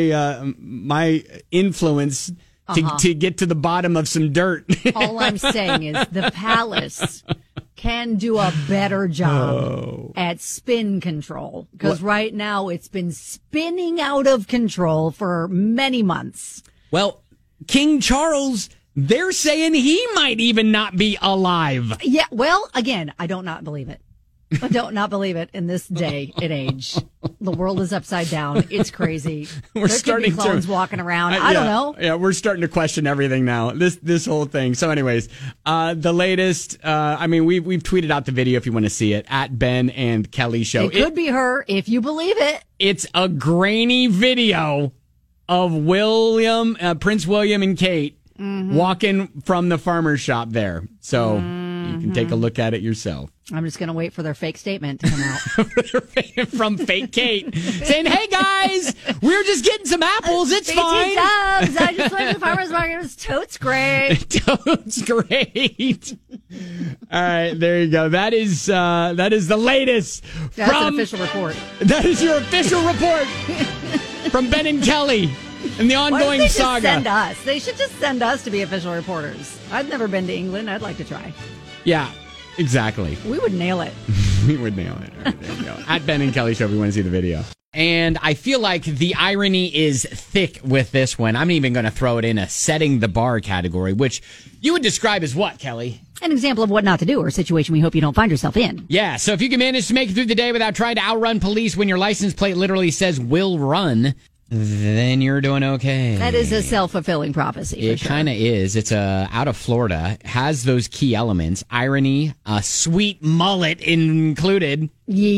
influence to get to the bottom of some dirt. All I'm saying is the palace can do a better job at spin control, because right now it's been spinning out of control for many months. Well, King Charles, they're saying he might even not be alive. Yeah, well, again, I don't not believe it. I don't not believe it in this day and age. The world is upside down. It's crazy. We're there starting could be clones walking around. I don't know. Yeah, we're starting to question everything now. This whole thing. So, anyways, the latest. We've tweeted out the video if you want to see it at Ben and Kelly Show. It could be her if you believe it. It's a grainy video of Prince William and Kate walking from the farmer's shop there. So you can take a look at it yourself. I'm just going to wait for their fake statement to come out. From fake Kate saying, hey guys, we're just getting some apples. It's fine. Dubs. I just went to the farmer's market. It was totes great. Totes great. All right, there you go. That is the latest. That's an official report. That is your official report from Ben and Kelly. And the ongoing Why saga. Just send us. They should just send us to be official reporters. I've never been to England. I'd like to try. Yeah, exactly. We would nail it. We would nail it. All right, there you go. At Ben and Kelly Show if you want to see the video. And I feel like the irony is thick with this one. I'm even going to throw it in a setting the bar category, which you would describe as what, Kelly? An example of what not to do, or a situation we hope you don't find yourself in. Yeah, so if you can manage to make it through the day without trying to outrun police when your license plate literally says will run, then you're doing okay. That is a self-fulfilling prophecy. It kind of is. It's out of Florida. Has those key elements: irony, a sweet mullet included.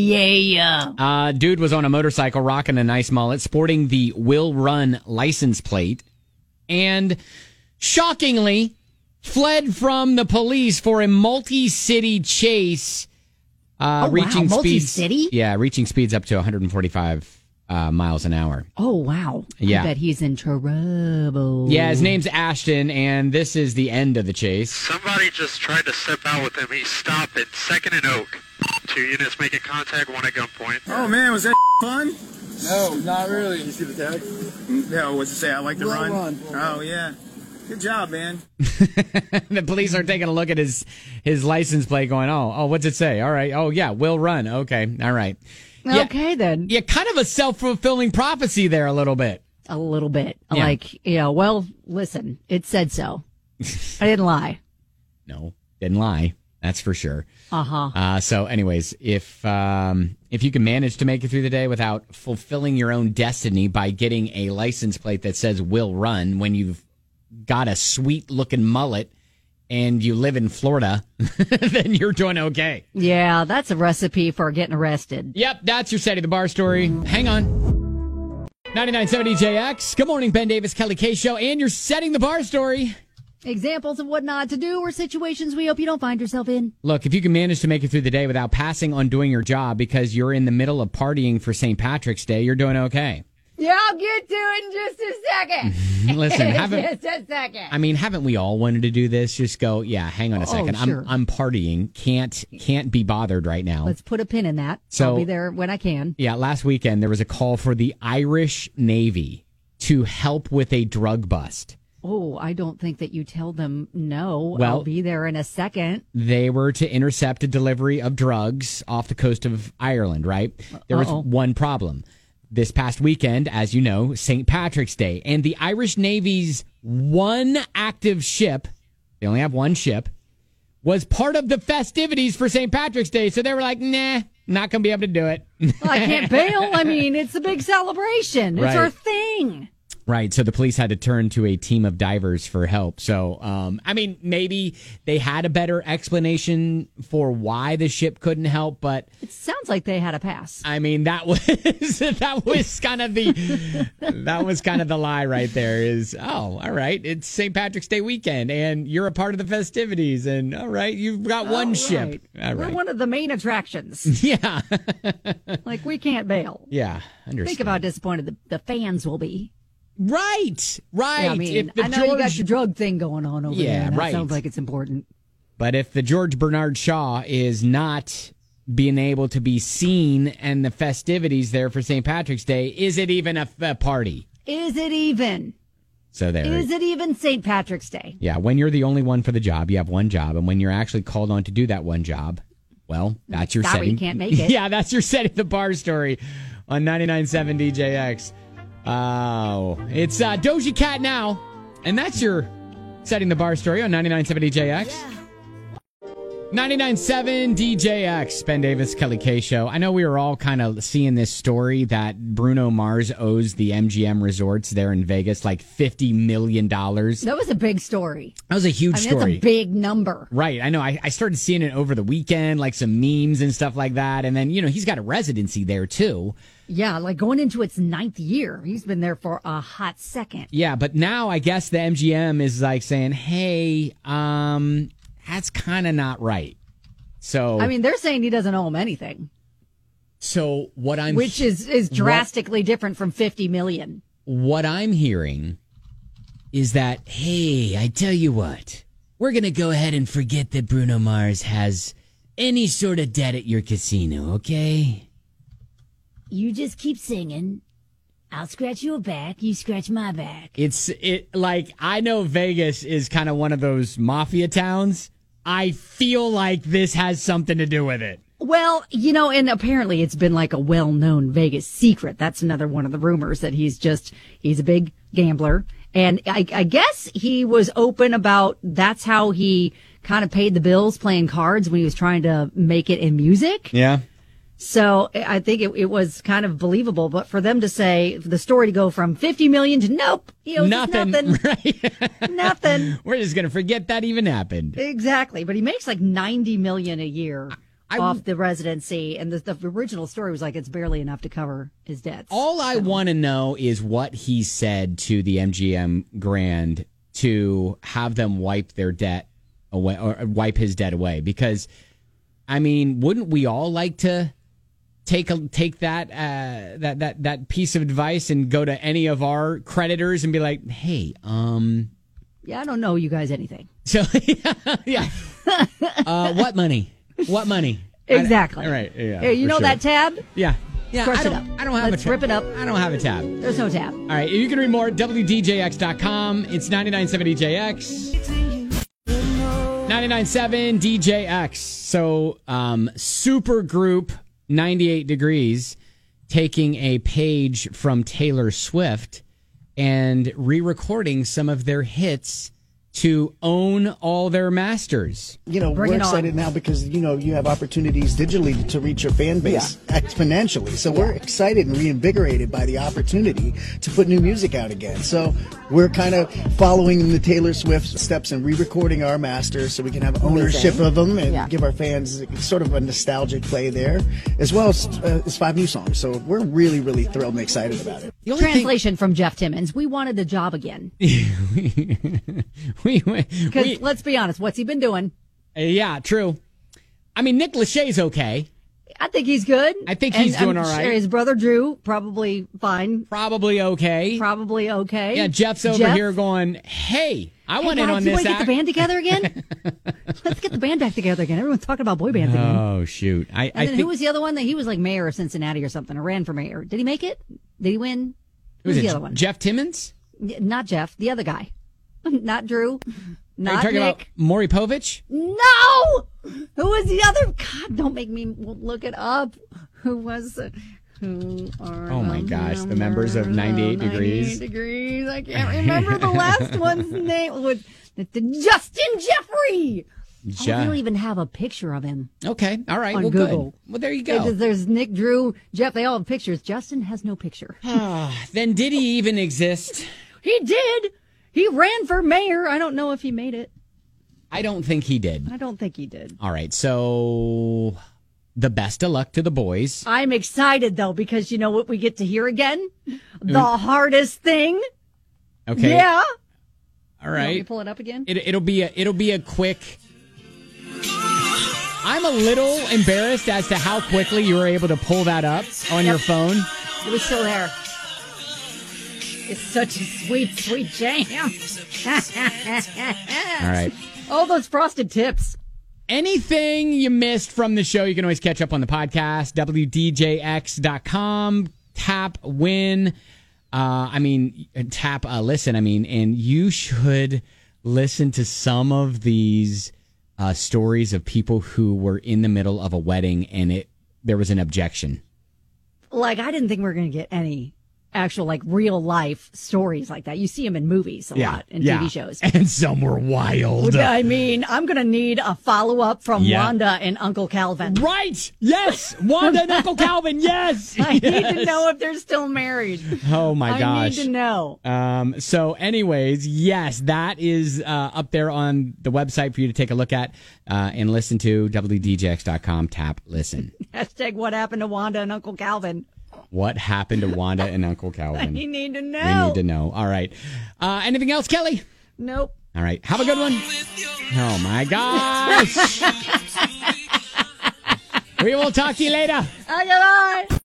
Yeah. Dude was on a motorcycle, rocking a nice mullet, sporting the Will Run license plate, and shockingly fled from the police for a multi-city chase. Reaching multi-city? Reaching speeds up to 145. Miles an hour. Oh, wow. Yeah. I bet he's in trouble. Yeah, his name's Ashton, and this is the end of the chase. Somebody just tried to step out with him. He stopped at 2nd and Oak. 2 units making contact, one at gunpoint. Oh, man, was that fun? No, not really. You see the tag? No, what's it say? I like to run. Oh, yeah. Good job, man. The police are taking a look at his license plate going, oh, what's it say? All right. Oh, yeah, will run. Okay. All right. Yeah, okay, then. Yeah, kind of a self-fulfilling prophecy there a little bit. A little bit. Yeah. Like, well, listen, it said so. I didn't lie. No, didn't lie. That's for sure. Uh-huh. So anyways, if you can manage to make it through the day without fulfilling your own destiny by getting a license plate that says will run when you've got a sweet-looking mullet, and you live in Florida, then you're doing okay. Yeah, that's a recipe for getting arrested. Yep, that's your Setting the Bar story. Hang on. 99.7 DJX. Good morning, Ben Davis, Kelly K Show, and your Setting the Bar story. Examples of what not to do or situations we hope you don't find yourself in. Look, if you can manage to make it through the day without passing on doing your job because you're in the middle of partying for St. Patrick's Day, you're doing okay. Yeah, I'll get to it in just a second. Listen, just a second. I mean, haven't we all wanted to do this? Just go, yeah, hang on a second. Sure. I'm partying. Can't be bothered right now. Let's put a pin in that. So, I'll be there when I can. Yeah, last weekend there was a call for the Irish Navy to help with a drug bust. Oh, I don't think that you tell them no. Well, I'll be there in a second. They were to intercept a delivery of drugs off the coast of Ireland, right? There was one problem. This past weekend, as you know, St. Patrick's Day, and the Irish Navy's one active ship, they only have one ship, was part of the festivities for St. Patrick's Day. So they were like, nah, not going to be able to do it. Well, I can't bail. I mean, it's a big celebration. It's Right. our thing. Right. So the police had to turn to a team of divers for help. So, I mean, maybe they had a better explanation for why the ship couldn't help, but It sounds like they had a pass. I mean, that was kind of the lie right there is, oh, all right, it's St. Patrick's Day weekend and you're a part of the festivities and all right, you've got one ship. All right. We're one of the main attractions. Yeah. Like we can't bail. Yeah. Understand. Think of how disappointed the fans will be. Right. Yeah, I mean, I know you got your drug thing going on over there. That right. sounds like it's important. But if the George Bernard Shaw is not being able to be seen and the festivities there for St. Patrick's Day, is it even a party? Is it even? So there. Is it even St. Patrick's Day? Yeah, when you're the only one for the job, you have one job. And when you're actually called on to do that one job, well, that's your Sorry, setting. you can't make it. Yeah, that's your setting the bar story on 99.7 DJX. Oh, it's Doja Cat now. And that's your setting the bar story on 99.7 DJX. 99.7 DJX, Ben Davis, Kelly K Show. I know we were all kind of seeing this story that Bruno Mars owes the MGM Resorts there in Vegas like $50 million. That was a big story. That was a huge story. That's a big number. Right. I know. I started seeing it over the weekend, like some memes and stuff like that. And then, he's got a residency there, too. Yeah, like going into its 9th year. He's been there for a hot second. Yeah, but now I guess the MGM is like saying, hey, that's kind of not right. So I mean, they're saying he doesn't owe him anything. So what I'm which is drastically different from $50 million. What I'm hearing is that, hey, I tell you what, we're going to go ahead and forget that Bruno Mars has any sort of debt at your casino, okay? You just keep singing. I'll scratch your back. You scratch my back. I know Vegas is kind of one of those mafia towns. I feel like this has something to do with it. Well, and apparently it's been like a well-known Vegas secret. That's another one of the rumors that he's a big gambler. And I guess he was open about that's how he kind of paid the bills playing cards when he was trying to make it in music. Yeah. So I think it was kind of believable, but for them to say the story to go from 50 million to nope, he owes nothing. Right? Nothing. We're just gonna forget that even happened. Exactly, but he makes like 90 million a year off the residency, and the original story was like it's barely enough to cover his debts. All I want to know is what he said to the MGM Grand to have them wipe their debt away or wipe his debt away, because I mean, wouldn't we all like to take that piece of advice and go to any of our creditors and be like, hey, yeah, I don't know you guys anything. So yeah. What money? Exactly. All right. Yeah. Here, you know that tab? Yeah. Crush it up. I don't have a tab. Let's rip it up. I don't have a tab. There's no tab. All right. You can read more at WDJX.com. It's 99.7 DJX. 99.7 DJX. So, super group 98 Degrees taking a page from Taylor Swift and re-recording some of their hits to own all their masters. We're excited now because, you have opportunities digitally to reach your fan base exponentially. So we're excited and reinvigorated by the opportunity to put new music out again. So we're kind of following the Taylor Swift steps and re-recording our masters so we can have ownership of them and give our fans sort of a nostalgic play there, as well as 5 new songs. So we're really, really thrilled and excited about it. Translation from Jeff Timmons: we wanted the job again. Because let's be honest, what's he been doing? Yeah, true. I mean, Nick Lachey's okay. I think he's good. I think he's doing all right. Sure his brother Drew, probably fine. Probably okay. Yeah, Jeff's over here going, hey, I went in on this act. Get the band together again? Let's get the band back together again. Everyone's talking about boy bands again. Oh, shoot. And then who was the other one? He was like mayor of Cincinnati or something, or ran for mayor. Did he make it? Did he win? Who's the other one? Jeff Timmons? Not Jeff. The other guy. Not Drew. Not Are you talking Nick. about Maury Povich? No! Who was the other? God, don't make me look it up. Who was it? Oh my gosh, the members of 98 Degrees. 98 Degrees. I can't remember the last one's name. Justin Jeffrey. They don't even have a picture of him. Okay. All right. On Well, Google. good. Well, there you go. There's Nick, Drew, Jeff. They all have pictures. Justin has no picture. Then did he even exist? He did. He ran for mayor. I don't know if he made it. I don't think he did. I don't think he did. All right. So the best of luck to the boys. I'm excited, though, because you know what we get to hear again? The hardest thing. Okay. Yeah. All right. Let me pull it up again. It'll be a quick. I'm a little embarrassed as to how quickly you were able to pull that up on your phone. It was still there. It's such a sweet, sweet jam. All right. Oh, those frosted tips. Anything you missed from the show, you can always catch up on the podcast, WDJX.com, tap win. Tap listen. And you should listen to some of these stories of people who were in the middle of a wedding and there was an objection. Like, I didn't think we were going to get any actual, like, real life stories like that. You see them in movies a lot, in TV shows. And some were wild. I mean, I'm going to need a follow-up from Wanda and Uncle Calvin. Right. Yes. Wanda and Uncle Calvin. Yes. I need to know if they're still married. Oh, my gosh. I need to know. So anyways, yes, that is up there on the website for you to take a look at and listen to. WDJX.com, tap listen. Hashtag what happened to Wanda and Uncle Calvin. What happened to Wanda and Uncle Calvin? We need to know. We need to know. All right. Anything else, Kelly? Nope. All right. Have a good one. Oh, my gosh. We will talk to you later. Goodbye.